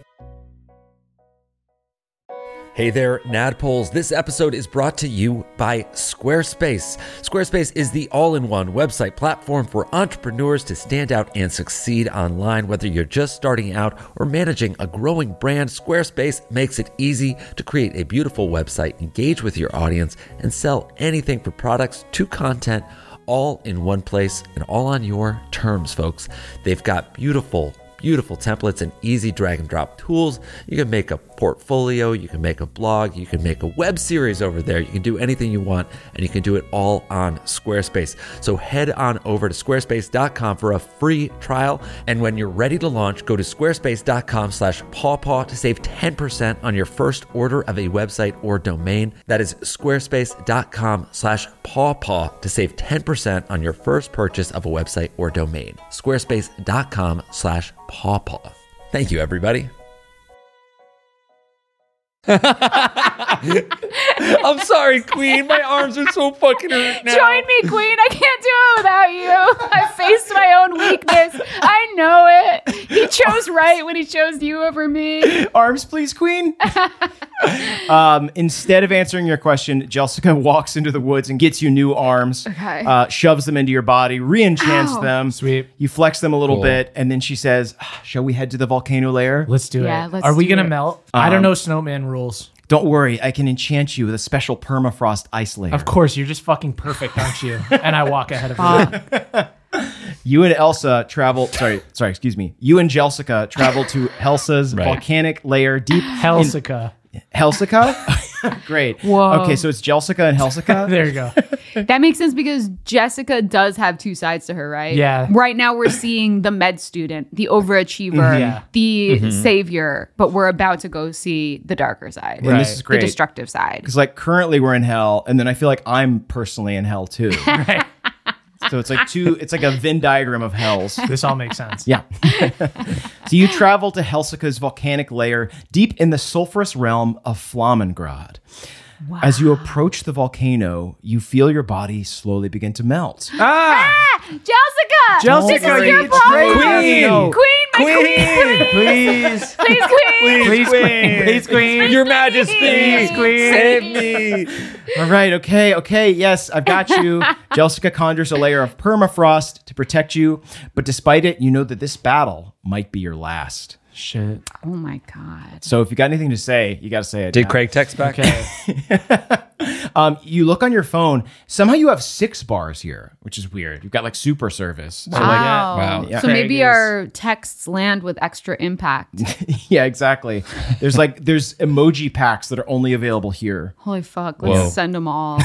Hey there, Nadpoles. This episode is brought to you by Squarespace. Squarespace is the all-in-one website platform for entrepreneurs to stand out and succeed online. Whether you're just starting out or managing a growing brand, Squarespace makes it easy to create a beautiful website, engage with your audience, and sell anything from products to content, all in one place and all on your terms, folks. They've got beautiful templates and easy drag and drop tools. You can make a portfolio, you can make a blog, you can make a web series over there. You can do anything you want, and you can do it all on Squarespace. So head on over to squarespace.com for a free trial. And when you're ready to launch, go to squarespace.com/pawpaw to save 10% on your first order of a website or domain. That is squarespace.com/pawpaw to save 10% on your first purchase of a website or domain. Squarespace.com/pawpaw. Thank you, everybody. I'm sorry, Queen. My arms are so fucking hurt now. Join me, Queen. I can't do it without you. I faced my own weakness. I know it. He chose right when he chose you over me. Arms, please, Queen. Instead of answering your question, Jessica walks into the woods and gets you new arms, shoves them into your body, re-enchants them. Sweet. You flex them a little bit, and then she says, shall we head to the volcano lair? Let's do Yeah, it. let's Are we do going to it. melt? I don't know snowman rules. Don't worry, I can enchant you with a special permafrost ice layer. Of course, you're just fucking perfect, aren't you? And I walk ahead of you. You and Elsa travel. Excuse me. You and Jessica travel to Helsa's volcanic lair deep. Helsica. Helsica? Great. Whoa. Okay, so it's Jessica and Helsica. There you go. That makes sense because Jessica does have two sides to her, right? Yeah. Right now we're seeing the med student, the overachiever, the savior, but we're about to go see the darker side. And this is great. The destructive side. Because like currently we're in hell, and then I feel like I'm personally in hell too. Right. So it's like a Venn diagram of hells. This all makes sense. Yeah. So you travel to Helsica's volcanic lair deep in the sulfurous realm of Flammengrad. Wow. As you approach the volcano, you feel your body slowly begin to melt. Jessica! This is your problem! Queen! Please. Please, Queen! Please, Queen. Your Majesty. Please, Queen. Save me. All right. Okay. Yes, I've got you. Jessica conjures a layer of permafrost to protect you. But despite it, you know that this battle might be your last. Shit. Oh my God. So if you got anything to say, you got to say it. Did now. Craig text back? Okay. You look on your phone. Somehow you have 6 bars here, which is weird. You've got like super service. So Wow. Wow. Yeah. So maybe Craig is- our texts land with extra impact. yeah, exactly. There's emoji packs that are only available here. Holy fuck. Let's Whoa. send them all.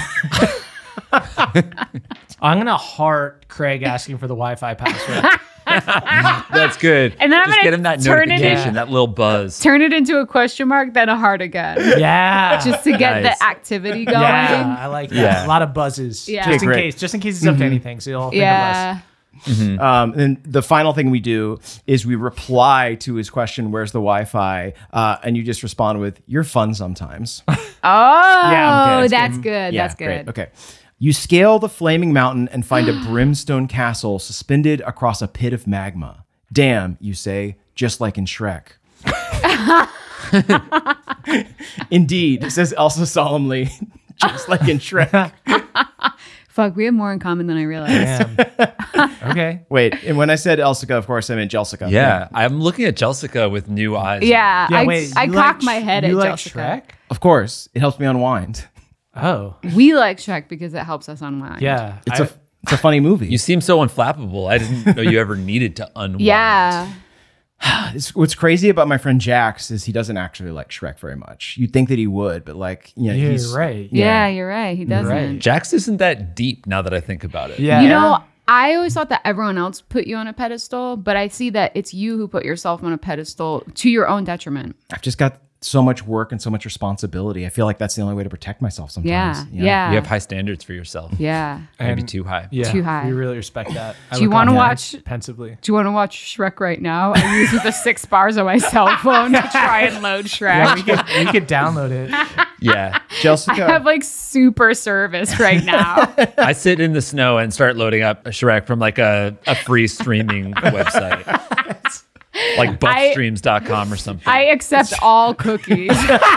I'm going to heart Craig asking for the Wi-Fi password. That's good. And then I'm Just gonna get him that turn it notification, in. that little buzz. Turn it into a question mark, then a heart again. Yeah. Just to get Nice. the activity going. Yeah, I like that. Yeah. A lot of buzzes. Yeah. Just in Great. case. Just in case it's up to anything. So you'll think Yeah. And the final thing we do is we reply to his question, "Where's the Wi-Fi?" And you just respond with, "You're fun sometimes." Oh, Yeah, okay, that's good. Yeah, That's good. great. Okay. You scale the flaming mountain and find a brimstone castle suspended across a pit of magma. Damn, you say, just like in Shrek. Indeed, says Elsa solemnly, just like in Shrek. Fuck, we have more in common than I realized. Damn. Okay. Wait, and when I said Elsica, of course I meant Jelsica. Yeah, I'm looking at Jelsica with new eyes. Yeah, Yeah, I wait. I you cock like- my head at You like Jessica. Shrek? Of course, it helps me unwind. Oh. We like Shrek because it helps us unwind. Yeah. It's a funny movie. You seem so unflappable. I didn't know you ever needed to unwind. Yeah. What's crazy about my friend Jax is he doesn't actually like Shrek very much. You'd think that he would, but like, Yeah, he's you're right. Yeah, you're right. He doesn't. right. Jax isn't that deep now that I think about it. Yeah. You know, I always thought that everyone else put you on a pedestal, but I see that it's you who put yourself on a pedestal to your own detriment. I've just got so much work and so much responsibility. I feel like that's the only way to protect myself sometimes. Yeah. you know? Yeah. You have high standards for yourself. Yeah. Maybe And- too high. Yeah. Too high. We really respect that. Do you wanna watch- Pensively. Do you want to watch Shrek right now? I use the 6 bars on my cell phone to try and load Shrek. Yeah, we could download it. Yeah. I Jessica, have like super service right now. I sit in the snow and start loading up a Shrek from like a free streaming website. Like buffstreams.com or something. I accept all cookies.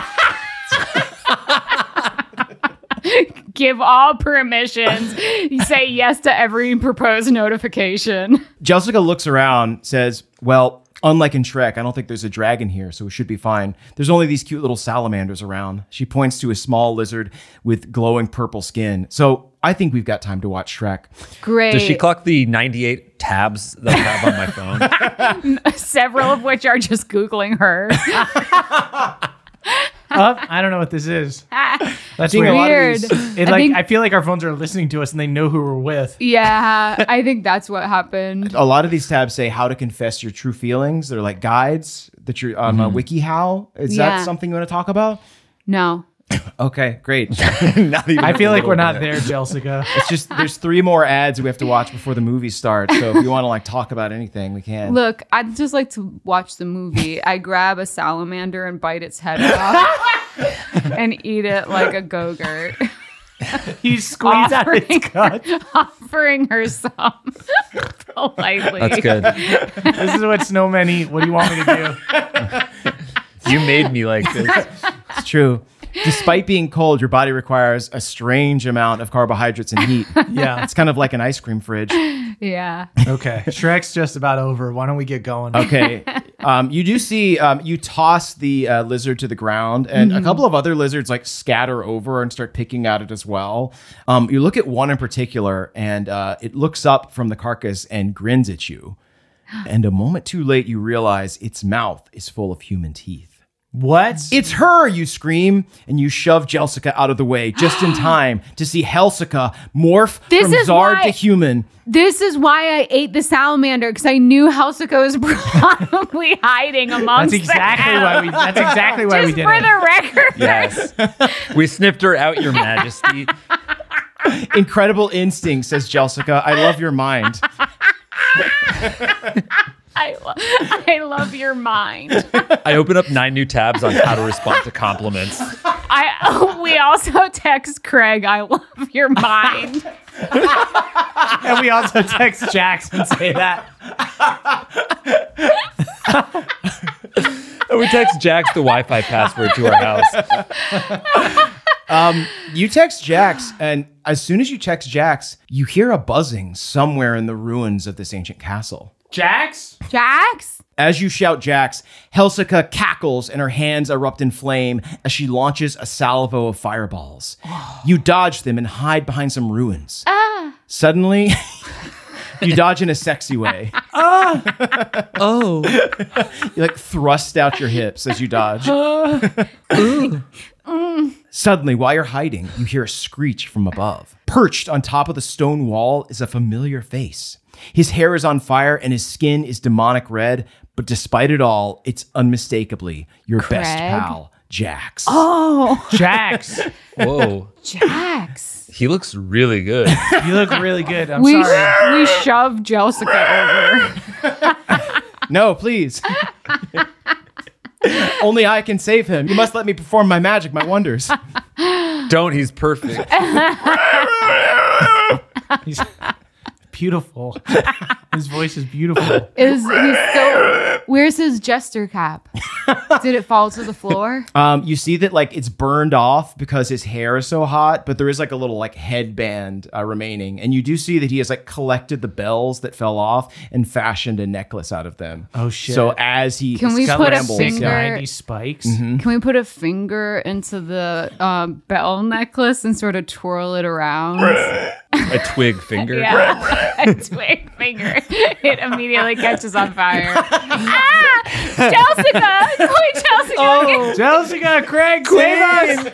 Give all permissions. You say yes to every proposed notification. Jessica looks around, says, well, unlike in Shrek, I don't think there's a dragon here, so it should be fine. There's only these cute little salamanders around. She points to a small lizard with glowing purple skin. So I think we've got time to watch Shrek. Great. Does she clock the 98 tabs that I have on my phone? Several of which are just Googling her. I don't know what this is. That's think a weird. lot of Weird. these- I feel like our phones are listening to us and they know who we're with. Yeah, I think that's what happened. A lot of these tabs say how to confess your true feelings. They're like guides that you're on WikiHow. Is Yeah. that something you want to talk about? No. Okay, great. I feel like we're not there, Jessica. It's just there's 3 more ads we have to watch before the movie starts. So if you want to like talk about anything, we can. Look, I'd just like to watch the movie. I grab a salamander and bite its head off and eat it like a Go-Gurt, You squeeze out its guts. offering her some politely. That's good. This is what Snow Many. What do you want me to do? You made me like this. It's true. Despite being cold, your body requires a strange amount of carbohydrates and heat. Yeah. It's kind of like an ice cream fridge. Yeah. Okay. Shrek's just about over. Why don't we get going? Okay. You do see you toss the lizard to the ground, and a couple of other lizards like scatter over and start picking at it as well. You look at one in particular, and it looks up from the carcass and grins at you. And a moment too late, you realize its mouth is full of human teeth. What? It's her, you scream, and you shove Jelsica out of the way just in time to see Helsica morph This from is Zard why- to human. This is why I ate the salamander, because I knew Helsica was probably hiding amongst That's exactly them. why we. That's exactly why we Just did for it. the record. Yes. We sniffed her out, Your Majesty. Incredible instinct, says Jelsica. I love your mind. I love your mind. I open up 9 new tabs on how to respond to compliments. We also text Craig, I love your mind. And we also text Jax and say that. And we text Jax the Wi-Fi password to our house. You text Jax, and as soon as you text Jax, you hear a buzzing somewhere in the ruins of this ancient castle. Jax? Jax? As you shout Jax, Helsica cackles and her hands erupt in flame as she launches a salvo of fireballs. You dodge them and hide behind some ruins. Suddenly, you dodge in a sexy way. Oh. You like thrust out your hips as you dodge. Suddenly, while you're hiding, you hear a screech from above. Perched on top of the stone wall is a familiar face. His hair is on fire and his skin is demonic red, but despite it all, it's unmistakably your best Craig? pal, Jax. Oh, Jax. Whoa. Jax. He looks really good. You look really good. I'm We sorry. shoved Jelsica over. No, please. Only I can save him. You must let me perform my magic, my wonders. Don't. He's perfect. He's beautiful. His voice is beautiful. Where's his jester cap? Did it fall to the floor? You see that like it's burned off because his hair is so hot, but there is like a little like headband remaining, and you do see that he has like collected the bells that fell off and fashioned a necklace out of them. Oh shit! So as he Can we put a scrambles- finger- 90 spikes. Can we put a finger into the bell necklace and sort of twirl it around? A twig finger. Yeah, a twig finger. It immediately catches on fire. Jessica! Queen Jessica! Oh, Jessica, Craig, save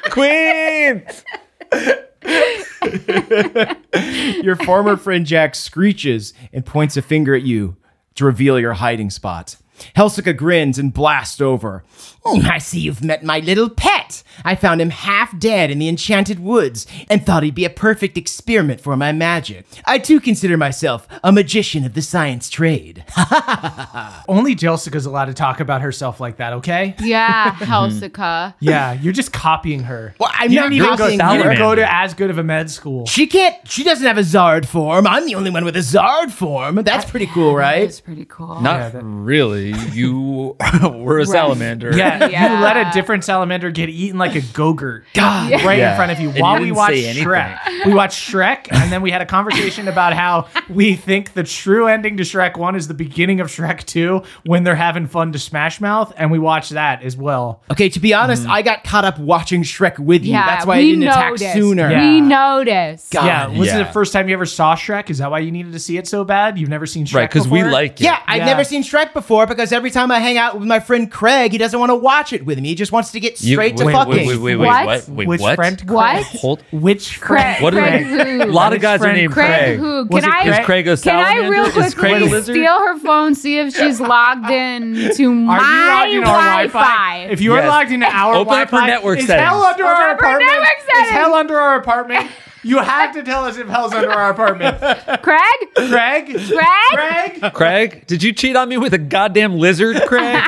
us! Queen! Your former friend Jack screeches and points a finger at you to reveal your hiding spot. Helsica grins and blasts over. I see you've met my little pet. I found him half dead in the enchanted woods and thought he'd be a perfect experiment for my magic. I too consider myself a magician of the science trade. Only Jessica's allowed to talk about herself like that, okay? Yeah, Helsica. Yeah, you're just copying her. Well, I'm You not didn't even go, you copying didn't her. go to as good of a med school. She doesn't have a Zard form. I'm the only one with a Zard form. That's pretty cool, right? It's pretty cool. Not really. You were a salamander. Yeah, Yeah. you let a different salamander get eaten like a Go-Gurt. God. Right Yeah. in front of you And while you we didn't watched say anything. Shrek. We watched Shrek, and then we had a conversation about how we think the true ending to Shrek 1 is the beginning of Shrek 2 when they're having fun to Smash Mouth, and we watched that as well. Okay, to be honest, I got caught up watching Shrek with you. Yeah, That's why I we didn't attack noticed. sooner. Yeah. We noticed. God. Yeah, was it Yeah. the first time you ever saw Shrek? Is that why you needed to see it so bad? You've never seen Shrek Right, because we before? like it. Yeah, I've Yeah. never seen Shrek before because every time I hang out with my friend Craig, he doesn't want to watch it with me. He just wants to get straight to wait, fucking. Wait, What? Wait, Which what? friend? Craig? What? Hold. Which Craig, friend? What did Craig I- who? A lot of Which guys are friend? named Craig Craig. who? Was Can it I? Craig? Is Craig a Can I salamander? real Is Craig a quickly lizard? steal her phone, see if she's logged in to my Are you logged into our Wi-Fi? If you are Yes. logged into our Open up her Wi-Fi, network is settings. hell under our Open up her apartment? network Is settings. hell under our apartment? You have to tell us if hell's under our apartment. Craig? Craig? Craig? Craig? Craig, did you cheat on me with a goddamn lizard, Craig?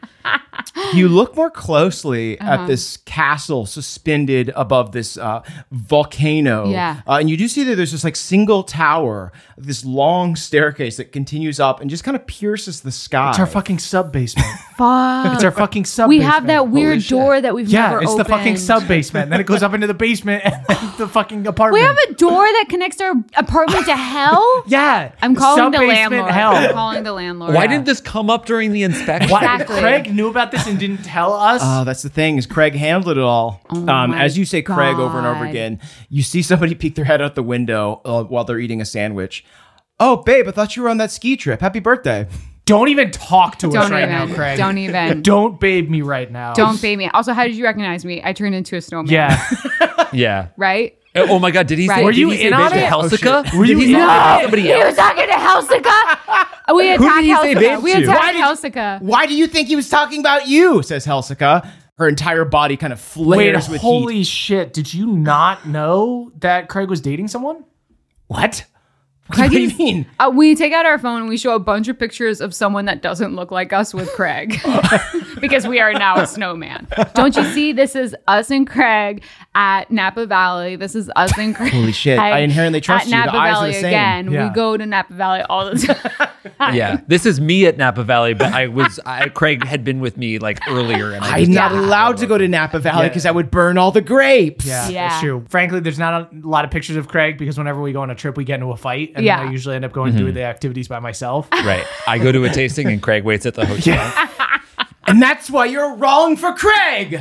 You look more closely at this castle suspended above this volcano. Yeah. And you do see that there's this like single tower, this long staircase that continues up and just kind of pierces the sky. It's our fucking sub basement. Fuck. It's our fucking sub We basement. have that weird door that we've Yeah, never it's opened. the fucking sub basement. Then it goes up into the basement and then the fucking apartment. We have a door that connects our apartment to hell? Yeah. I'm calling the sub-basement landlord. Hell. I'm calling the landlord. Why didn't this come up during the inspection? Why? Exactly. Craig knew about this and didn't tell us. That's the thing is Craig handled it all. my As you say Craig over and over God. again, you see somebody peek their head out the window while they're eating a sandwich. Oh, babe, I thought you were on that ski trip. Happy birthday. Don't even talk to us Don't right even. now, Craig. Don't even. Don't babe me right now. Don't babe me. Also, how did you recognize me? I turned into a snowman. Yeah. Yeah. Right? Oh my God! Did he Right. say? Were did you he say in babe on to it? Helsica? Oh, shit. Were you Did he in say on babe to somebody He else? was talking to Helsica. We Who attacked did he say Helsica. babe We to? attacked Helsica. Why do you think he was talking about you? Says Helsica. Her entire body kind of Wait, flares with holy heat. shit. Did you not know that Craig was dating someone? What? What do you mean? We take out our phone and we show a bunch of pictures of someone that doesn't look like us with Craig because we are now a snowman. Don't you see? This is us and Craig at Napa Valley. This is us and Craig. Holy shit. I inherently trust at you. The Napa eyes are Valley the same. again. Yeah. We go to Napa Valley all the time. Yeah, this is me at Napa Valley, but Craig had been with me like earlier, and I I'm just- not allowed to go to Napa Valley because I would burn all the grapes. Yeah, Yeah. that's true. Frankly, there's not a lot of pictures of Craig because whenever we go on a trip, we get into a fight. And Yeah. then I usually end up going doing the activities by myself. Right. I go to a tasting, and Craig waits at the hotel. And that's why you're wrong for Craig.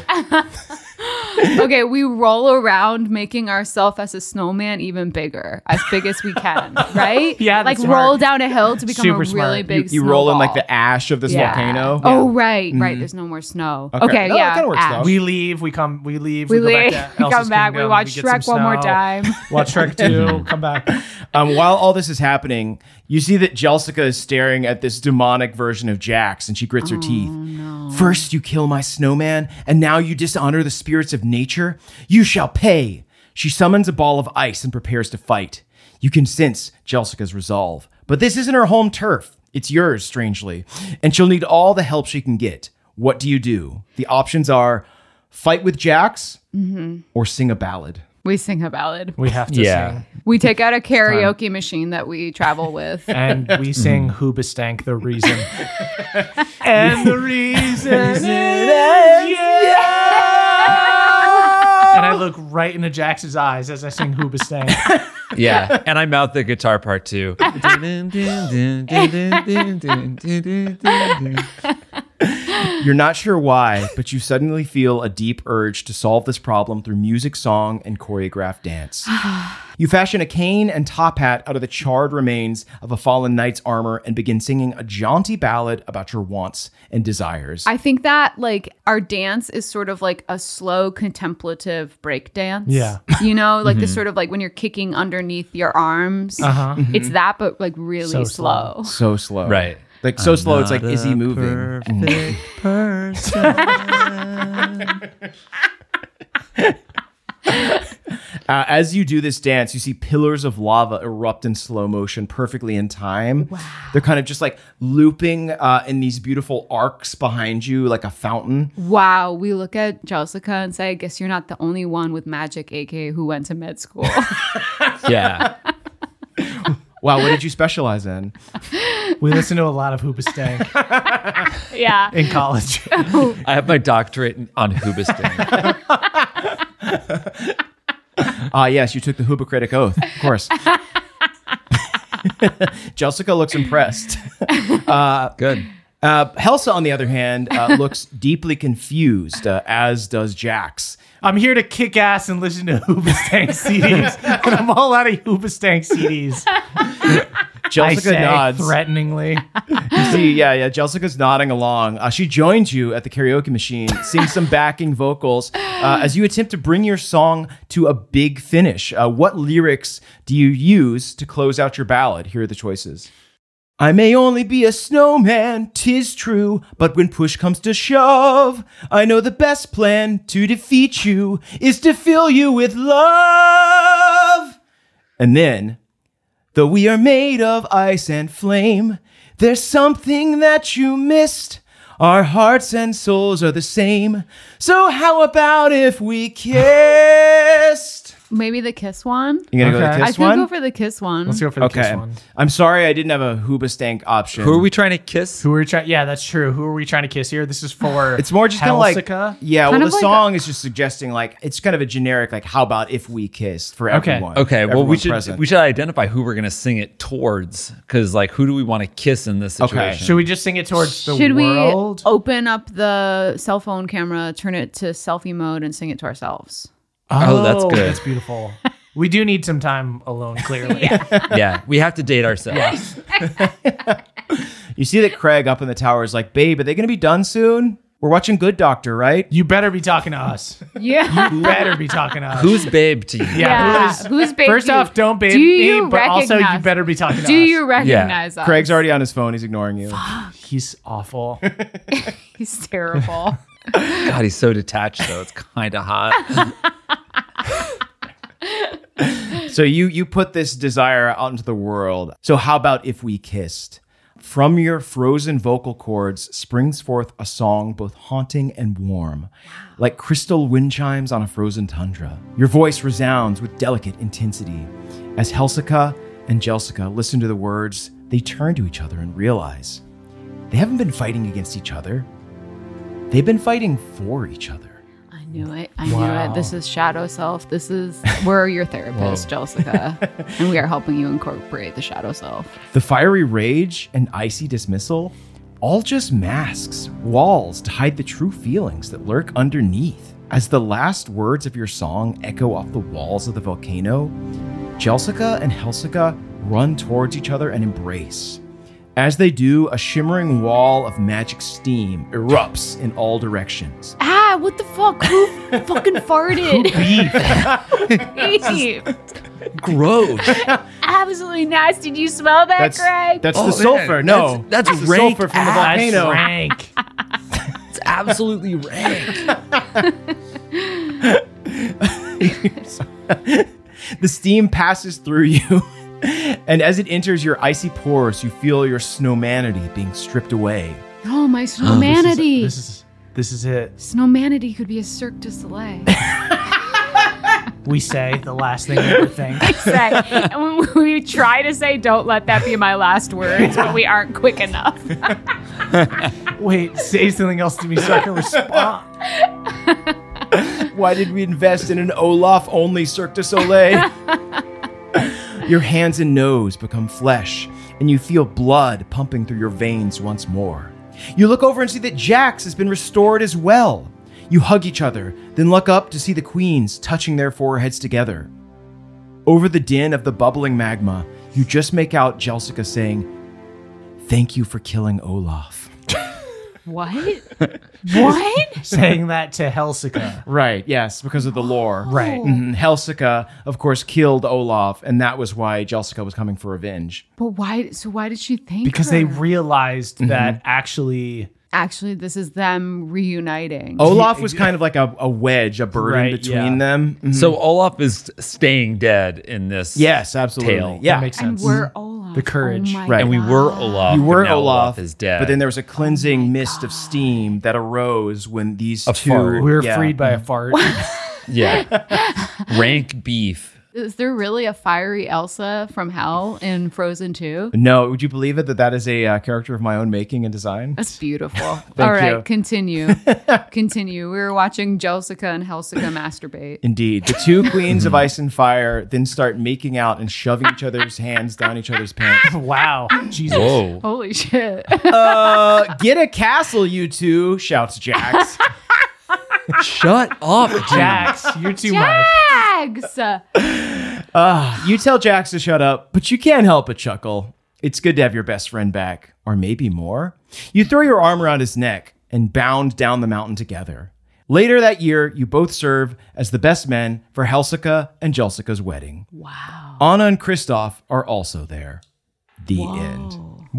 Okay, we roll around making ourselves as a snowman even bigger, as big as we can, right? Yeah, like that's roll smart. down a hill to become Super a really smart. big. You roll in like snowball. the ash of this Yeah. volcano. Oh right. There's no more snow. Okay, No, that yeah. kinda works, ash. though. We leave, we go We back leave, to we Elsa's come back, we Kingdom, watch get some Shrek one more snow, time. Watch Shrek 2, come back. While all this is happening, you see that Jelsica is staring at this demonic version of Jax, and she grits her teeth. First, you kill my snowman, and now you dishonor the spirits of nature. You shall pay. She summons a ball of ice and prepares to fight. You can sense Jelsica's resolve, but this isn't her home turf. It's yours, strangely, and she'll need all the help she can get. What do you do? The options are fight with Jax or sing a ballad. We sing a ballad. We have to sing. We take out a karaoke machine that we travel with. And we sing Hoobastank, the reason. And the reason is And I look right into Jax's eyes as I sing Hoobastank. Yeah, and I mouth the guitar part too. You're not sure why, but you suddenly feel a deep urge to solve this problem through music, song, and choreographed dance. You fashion a cane and top hat out of the charred remains of a fallen knight's armor and begin singing a jaunty ballad about your wants and desires. I think that like our dance is sort of like a slow contemplative break dance. Yeah. You know, like this sort of like when you're kicking underneath your arms. It's that, but like really So slow. So slow. Right. Like so slow, it's like, is he moving? Perfect person. As you do this dance, you see pillars of lava erupt in slow motion perfectly in time. Wow. They're kind of just like looping in these beautiful arcs behind you like a fountain. Wow. We look at Jessica and say, I guess you're not the only one with magic, aka who went to med school. Yeah. Wow, what did you specialize in? We listen to a lot of Hoobastank Yeah. in college. I have my doctorate on Hoobastank. Yes, you took the Hippocratic Oath, of course. Jessica looks impressed. Good. Helsa, on the other hand, looks deeply confused, as does Jax. I'm here to kick ass and listen to Hoobastank CDs. And I'm all out of Hoobastank CDs. Jessica nods threateningly. You see, Jessica's nodding along. She joins you at the karaoke machine, sings some backing vocals as you attempt to bring your song to a big finish. What lyrics do you use to close out your ballad? Here are the choices. I may only be a snowman, 'tis true, but when push comes to shove, I know the best plan to defeat you is to fill you with love. And then, though we are made of ice and flame, there's something that you missed. Our hearts and souls are the same. So how about if we kissed? Maybe the kiss one. You gonna go Okay. to the I kiss could one? go for the kiss one. Let's go for the Okay. kiss one. I'm sorry I didn't have a Hoobastank option. Who are we trying to kiss? Who are we trying? Yeah, that's true. Who are we trying to kiss here? This is for. It's more just kind of like, Helsica? yeah, Kind well, of the like song is just suggesting like, it's kind of a generic, like, how about if we kissed for Okay. everyone? Okay, well, everyone present. we should identify who we're going to sing it towards, because like, who do we want to kiss in this situation? Okay. Should we just sing it towards the Should world? we open up the cell phone camera, turn it to selfie mode, and sing it to ourselves? Oh, that's good. That's beautiful. We do need some time alone, clearly. Yeah, we have to date ourselves. You see that Craig up in the tower is like, babe, are they going to be done soon? We're watching Good Doctor, right? You better be talking to us. Yeah. You better be talking to us. Who's babe to you? Yeah. Who's babe? First to you? off, don't babe Do me, you but also you recognize- better be talking to us. Do you recognize us? Craig's already on his phone. He's ignoring you. He's awful. He's terrible. God, he's so detached though. It's kind of hot. So you put this desire out into the world. So how about if we kissed? From your frozen vocal cords springs forth a song both haunting and warm, like crystal wind chimes on a frozen tundra. Your voice resounds with delicate intensity. As Helsica and Jessica listen to the words, they turn to each other and realize they haven't been fighting against each other. They've been fighting for each other. I knew it. I knew it. This is Shadow Self. We're your therapist, Jessica. And we are helping you incorporate the Shadow Self. The fiery rage and icy dismissal, all just masks, walls to hide the true feelings that lurk underneath. As the last words of your song echo off the walls of the volcano, Jessica and Helsica run towards each other and embrace. As they do, a shimmering wall of magic steam erupts in all directions. Ah, what the fuck? Who fucking farted? Beef. Gross. Absolutely nasty. Did you smell that, Craig? That's Oh, the sulfur. man, No, that's the rank sulfur from the ass. volcano. Rank. It's absolutely rank. The steam passes through you, and as it enters your icy pores, you feel your snowmanity being stripped away. Oh, my snowmanity. This is it. Snowmanity could be a Cirque du Soleil. we say the last thing we ever think. Say. And when we try to say, don't let that be my last words, but we aren't quick enough. Wait, say something else to me so I can respond. Why did we invest in an Olaf-only Cirque du Soleil? Your hands and nose become flesh, and you feel blood pumping through your veins once more. You look over and see that Jax has been restored as well. You hug each other, then look up to see the queens touching their foreheads together. Over the din of the bubbling magma, you just make out Jelsica saying, "Thank you for killing Olaf." What? What? Saying that to Helsica. Right, yes, because of the lore. Right. Mhm. Helsica, of course, killed Olaf, and that was why Jelsica was coming for revenge. But why? So why did she think? Because her? they realized that actually... Actually, this is them reuniting. Olaf was kind of like a wedge, a burden Right, between yeah. them. Mhm. So Olaf is staying dead in this. Yes, absolutely. Tale. Yeah. That makes And sense. we're Olaf. The courage. Oh my Right. And we were Olaf. You were but now Olaf, is dead. but then there was a cleansing mist of steam that arose when these A two... fart. We were yeah. freed by a fart. yeah, rank beef. Is there really a fiery Elsa from hell in Frozen 2? No, would you believe it that is a character of my own making and design? That's beautiful. All you. right, continue. Continue. We were watching Jelsica and Helsica masturbate. Indeed. The two queens of ice and fire then start making out and shoving each other's hands down each other's pants. Wow. Jesus. Whoa. Holy shit. Get a castle, you two, shouts Jax. Shut up, Jax, you're too much. Jags! You tell Jax to shut up, but you can't help but chuckle. It's good to have your best friend back, or maybe more. You throw your arm around his neck and bound down the mountain together. Later that year, you both serve as the best men for Helsica and Jelsica's wedding. Wow. Anna and Kristoff are also there. The end.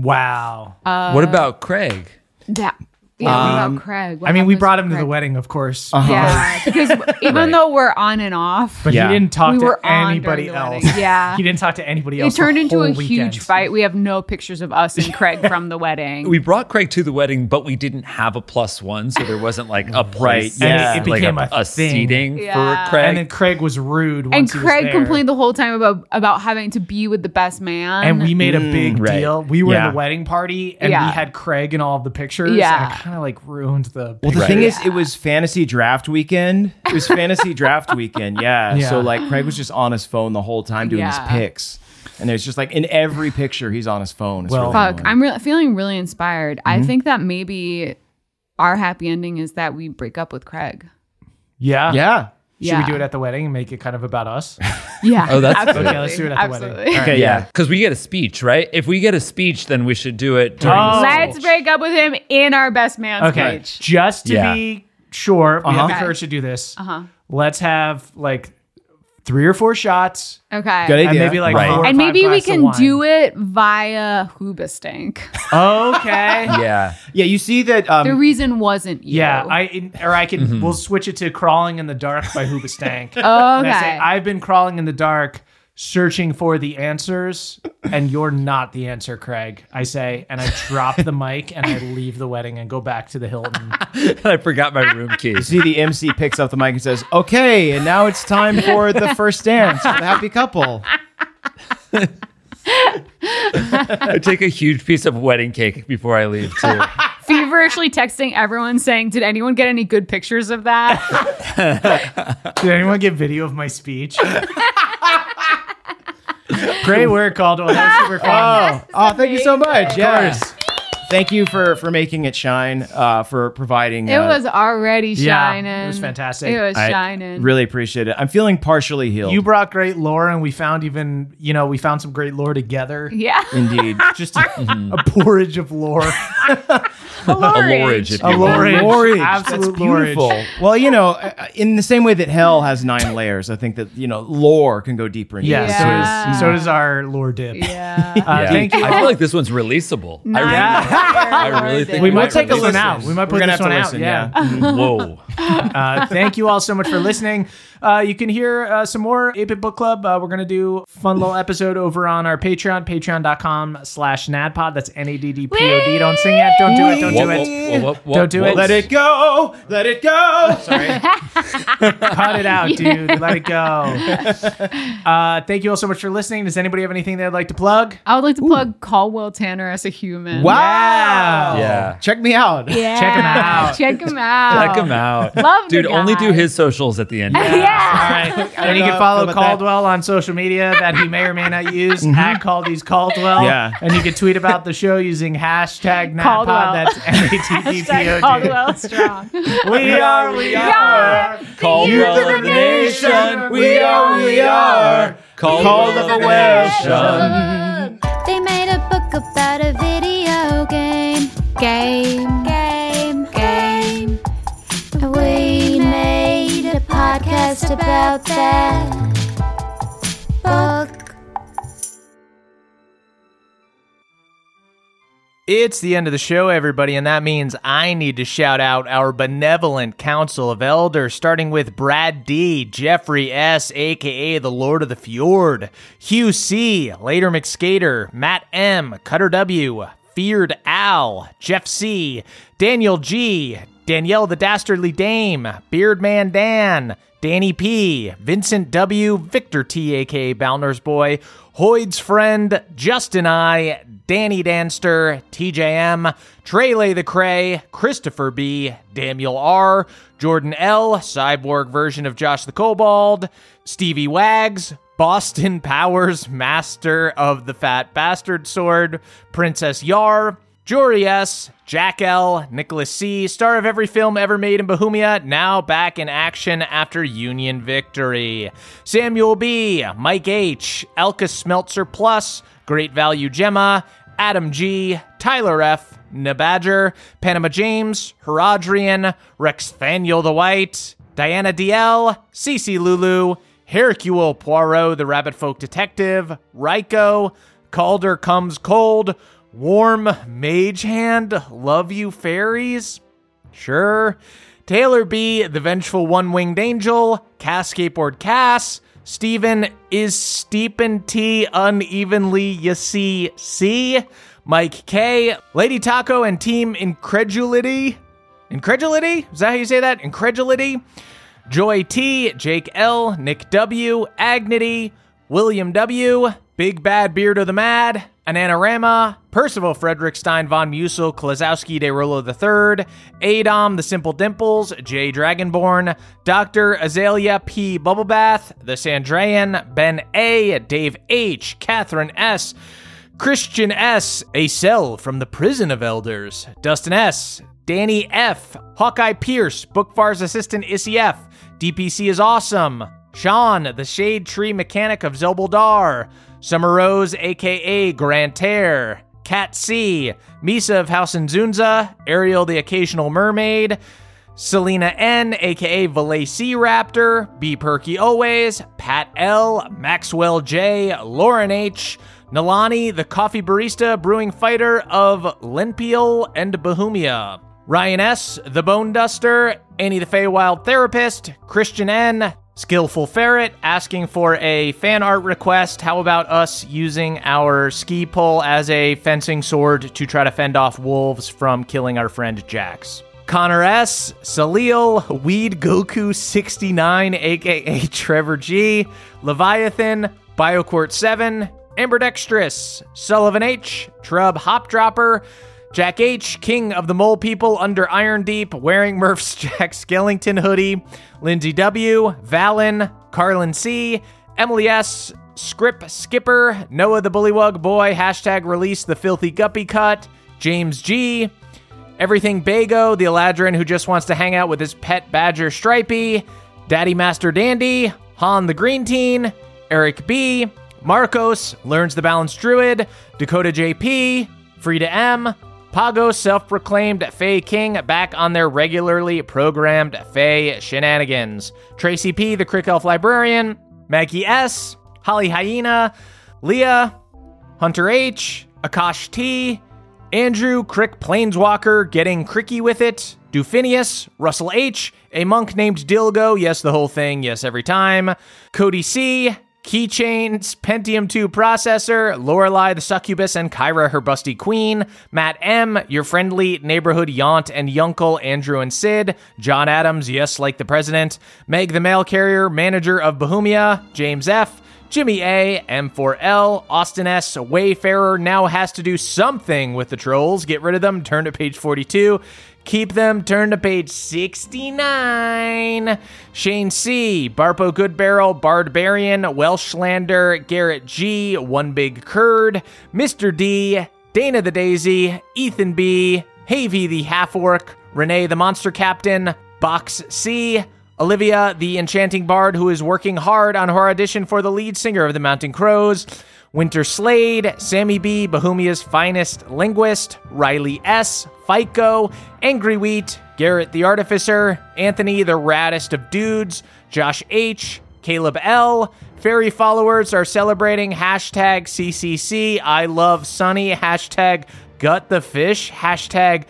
Wow. What about Craig? What about Craig? What I mean, we happens brought to him to the Craig? wedding, of course. Yeah, because even though we're on and off, But Yeah. he didn't talk we to were on anybody during the else. wedding. Yeah. He didn't talk to anybody it else. turned the into a whole weekend. huge fight. We have no pictures of us and Craig from the wedding. We brought Craig to the wedding, but we didn't have a +1, so there wasn't like a place, Right, yeah. And it like became a a thing. seating Yeah. for Craig. And then Craig was rude and once he was Craig there. complained the whole time about having to be with the best man. And we made a big right. deal. We were in Yeah. the wedding party, and Yeah. we had Craig in all of the pictures. Yeah. And it kind of like ruined the Well, the Right. thing is, it was fantasy draft weekend. It was fantasy draft weekend, yeah. Yeah. So, like, Craig was just on his phone the whole time doing his Yeah. picks. And there's just, like, in every picture, he's on his phone. It's Well- really Fuck, annoying. I'm feeling really inspired. I think that maybe our happy ending is that we break up with Craig. Yeah. Yeah. Should Yeah. we do it at the wedding and make it kind of about us? Yeah. Oh, that's absolutely. Okay, let's do it at the wedding. Absolutely. Okay, yeah, yeah. because we get a speech, right? If we get a speech, then we should do it during Oh. the Let's speech. break up with him in our best man Okay. speech. Just to Yeah. be sure, we have the Okay. courage to do this. Let's have like 3 or 4 shots. Okay. Good And idea. maybe like Right. 4 or And 5 maybe we glasses of can wine. do it via Hoobastank. Okay. Yeah. Yeah, you see that. The reason wasn't you. Yeah, I can. We'll switch it to "Crawling in the Dark" by Hoobastank. And I say, Okay. I've been crawling in the dark, searching for the answers, and you're not the answer, Craig. I say, and I drop the mic and I leave the wedding and go back to the Hilton. I forgot my room key. see the MC picks up the mic and says, "Okay, and now it's time for the first dance for the happy couple." I take a huge piece of wedding cake before I leave too. Feverishly texting everyone saying, did anyone get any good pictures of that? Did anyone get video of my speech? Great work, Caldwell. That was super fun. Oh, thank you so much. Yeah. course. Thank you for making it shine, for providing. It was already Yeah, shining. it was fantastic. It was I shining. really appreciate it. I'm feeling partially healed. You brought great lore, and we found we found some great lore together. Yeah. Indeed. Just a porridge of lore. A lorage, if A you will. lorage. Lorage. Absolute That's beautiful. lorage. Well, in the same way that hell has 9 layers, I think that, lore can go deeper into Yeah, it. Yeah. So does our lore dip. Yeah. Yeah. Thank you. I feel like this one's releasable. I really think We might might take put this one this out. in. We might We're put gonna this have one to out. listen, Yeah. Whoa. Thank you all so much for listening. You can hear some more 8-Bit Book Club. We're going to do a fun little episode over on our Patreon, patreon.com/NADPOD. That's NADDPOD. Don't sing it. Don't do it. Don't do it. Whoa. Don't do it. Let it go. Let it go. Sorry. Cut it out, dude. Let it go. Thank you all so much for listening. Does anybody have anything they'd like to plug? I would like to plug Caldwell Tanner as a human. Wow. Yeah. Check me out. Yeah. Check him out. Check him out. Check him out. Love the Dude, only guy. do his socials at the end. All Yeah. right. And you can follow How about that? Caldwell on social media that he may or may not use, at Caldy's Caldwell. Yeah. And you can tweet about the show using hashtag Caldwell. NatPod. That's Hashtag NATPOD. Caldwell strong. We are. Caldwell of the nation. We are. Caldwell of the nation. They made a book about a video game. And we made a podcast about that book. It's the end of the show, everybody, and that means I need to shout out our benevolent council of elders, starting with Brad D, Jeffrey S, a.k.a. the Lord of the Fjord, Hugh C, Later McSkater, Matt M, Cutter W, Feared Al, Jeff C, Daniel G, Danielle the Dastardly Dame, Beardman Dan, Danny P, Vincent W, Victor T, a.k.a. Balner's Boy, Hoyd's Friend, Justin I, Danny Danster, TJM, Treyley the Cray, Christopher B, Daniel R, Jordan L, cyborg version of Josh the Kobold, Stevie Wags, Boston Powers, master of the Fat Bastard Sword, Princess Yar, Jory S, Jack L, Nicholas C, star of every film ever made in Bohemia, now back in action after Union victory. Samuel B, Mike H, Elka Smeltzer Plus, Great Value Gemma, Adam G, Tyler F, Nabadger, Panama James, Herodrian, Rex Thaniel the White, Diana DL, Cece Lulu, Hercule Poirot the Rabbit Folk Detective, Ryko, Calder Comes Cold, Warm Mage Hand, Love You Fairies? Sure. Taylor B, The Vengeful One-Winged Angel, Cass Skateboard Cass, Steven Is Steepen T Unevenly You See, Mike K, Lady Taco and Team Incredulity? Incredulity? Is that how you say that? Incredulity? Joy T, Jake L, Nick W, Agnity, William W, Big Bad Beardo the Mad, Ananarama, Percival Frederick Stein von Musel, Klazowski de Rolo III, Adom, The Simple Dimples, J. Dragonborn, Dr. Azalea P. Bubblebath, The Sandrayan, Ben A., Dave H., Catherine S., Christian S., A Cell from the Prison of Elders, Dustin S., Danny F., Hawkeye Pierce, Bookfar's Assistant Issy F., DPC is Awesome, Sean, the Shade Tree Mechanic of Zelbuldar, Summer Rose, a.k.a. Grantaire, Cat C, Misa of House and Zunza, Ariel the Occasional Mermaid, Selena N, a.k.a. Valet Sea Raptor, B Perky Always, Pat L, Maxwell J, Lauren H, Nalani, the Coffee Barista Brewing Fighter of Lenpiel and Bohemia, Ryan S, the Bone Duster, Annie the Feywild Therapist, Christian N, Skillful Ferret asking for a fan art request. How about us using our ski pole as a fencing sword to try to fend off wolves from killing our friend Jax? Connor S, Salil, Weed Goku 69, aka Trevor G, Leviathan, BioQuart 7, Ambidextrous, Sullivan H, Trub Hopdropper, Jack H, King of the Mole People under Iron Deep, wearing Murph's Jack Skellington hoodie, Lindsay W, Valen, Carlin C, Emily S, Scrip Skipper, Noah the Bullywug Boy, hashtag release the filthy guppy cut, James G, Everything Bago, the Eladrin who just wants to hang out with his pet badger Stripey, Daddy Master Dandy, Han the Green Teen, Eric B, Marcos, Learns the Balanced Druid, Dakota JP, Frida M, Pago, self-proclaimed Fae King, back on their regularly programmed Fae shenanigans. Tracy P, the Crick Elf Librarian, Maggie S, Holly Hyena, Leah, Hunter H, Akash T, Andrew Crick Planeswalker getting cricky with it, Dufinius, Russell H, a monk named Dilgo, yes the whole thing, yes every time, Cody C, Keychains, Pentium 2 processor, Lorelei the succubus and Kyra her busty queen, Matt M, your friendly neighborhood yaunt and yunkle Andrew and Sid, John Adams, yes like the president, Meg the mail carrier, manager of Bohemia, James F, Jimmy A, M4L, Austin S, Wayfarer now has to do something with the trolls, get rid of them, turn to page 42, keep them, turn to page 69. Shane C, Barpo Goodbarrel, Bardbarian, Welshlander, Garrett G, One Big Curd, Mr. D, Dana the Daisy, Ethan B, Havy the Half-Orc, Renee the Monster Captain, Box C, Olivia the Enchanting Bard who is working hard on her audition for the lead singer of the Mountain Crows, Winter Slade, Sammy B, Bohemia's finest linguist, Riley S, FICO, Angry Wheat, Garrett the Artificer, Anthony the raddest of dudes, Josh H, Caleb L, Fairy followers are celebrating hashtag CCC, I love Sunny, hashtag gut the fish, hashtag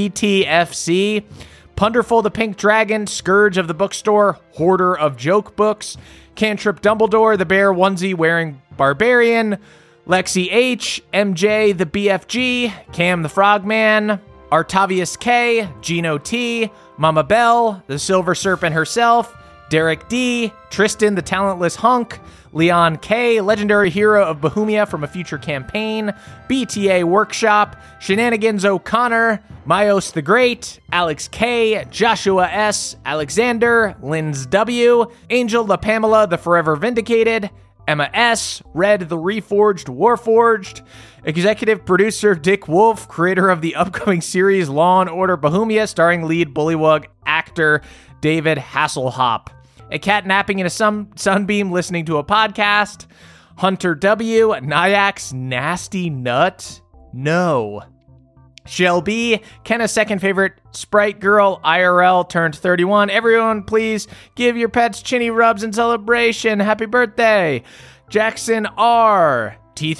PTFC, Punderful the Pink Dragon, Scourge of the Bookstore, Hoarder of Joke Books, Cantrip Dumbledore, the bear onesie wearing Barbarian, Lexi H, MJ the BFG, Cam the Frogman, Artavius K, Gino T, Mama Bell, the Silver Serpent herself, Derek D, Tristan the Talentless Hunk, Leon K, legendary hero of Bohemia from a future campaign, BTA Workshop, Shenanigans O'Connor, Myos the Great, Alex K, Joshua S, Alexander, Linz W, Angel La Pamela the Forever Vindicated, Emma S, Red the Reforged Warforged, executive producer Dick Wolf, creator of the upcoming series Law and Order Bohemia, starring lead bullywug actor David Hasselhoff. A cat napping in a sunbeam listening to a podcast. Hunter W, Nyack's Nasty Nut. No. Shell B, Kenna's second favorite Sprite Girl, IRL, turned 31. Everyone, please give your pets chinny rubs in celebration. Happy birthday. Jackson R,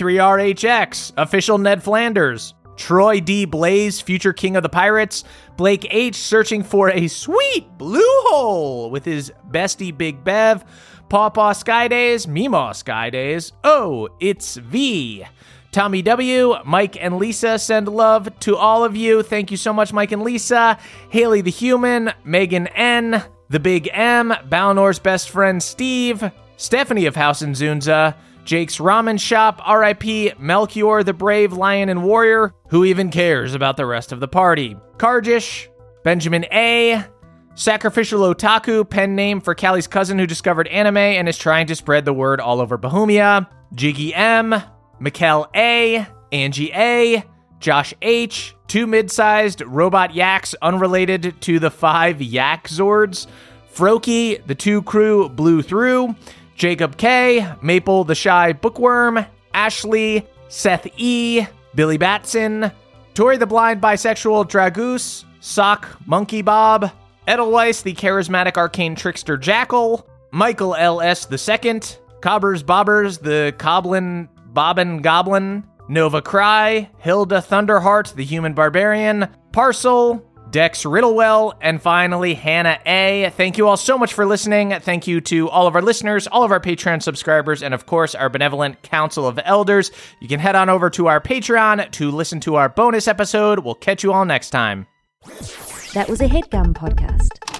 T3RHX, official Ned Flanders. Troy D. Blaze, future king of the pirates. Blake H. searching for a sweet blue hole with his bestie Big Bev. Pawpaw Skydays, Meemaw Skydays. Oh, it's V. Tommy W., Mike and Lisa send love to all of you. Thank you so much, Mike and Lisa. Haley the Human, Megan N., The Big M, Balnor's best friend Steve, Stephanie of House and Zunza, Jake's Ramen Shop, R.I.P. Melchior the Brave Lion and Warrior, who even cares about the rest of the party. Karjish, Benjamin A., Sacrificial Otaku, pen name for Callie's cousin who discovered anime and is trying to spread the word all over Bohemia. Jiggy M., Mikkel A., Angie A., Josh H., 2 mid-sized robot yaks unrelated to the 5 yak zords, Froky, the 2 crew blew through, Jacob K., Maple the Shy Bookworm, Ashley, Seth E., Billy Batson, Tori the Blind Bisexual Dragoose, Sock Monkey Bob, Edelweiss the Charismatic Arcane Trickster Jackal, Michael L.S. II, Cobbers Bobbers the Coblin Bobbin Goblin, Nova Cry, Hilda Thunderheart the Human Barbarian, Parcel, Dex Riddlewell, and finally, Hannah A. Thank you all so much for listening. Thank you to all of our listeners, all of our Patreon subscribers, and of course, our benevolent Council of Elders. You can head on over to our Patreon to listen to our bonus episode. We'll catch you all next time. That was a HeadGum podcast.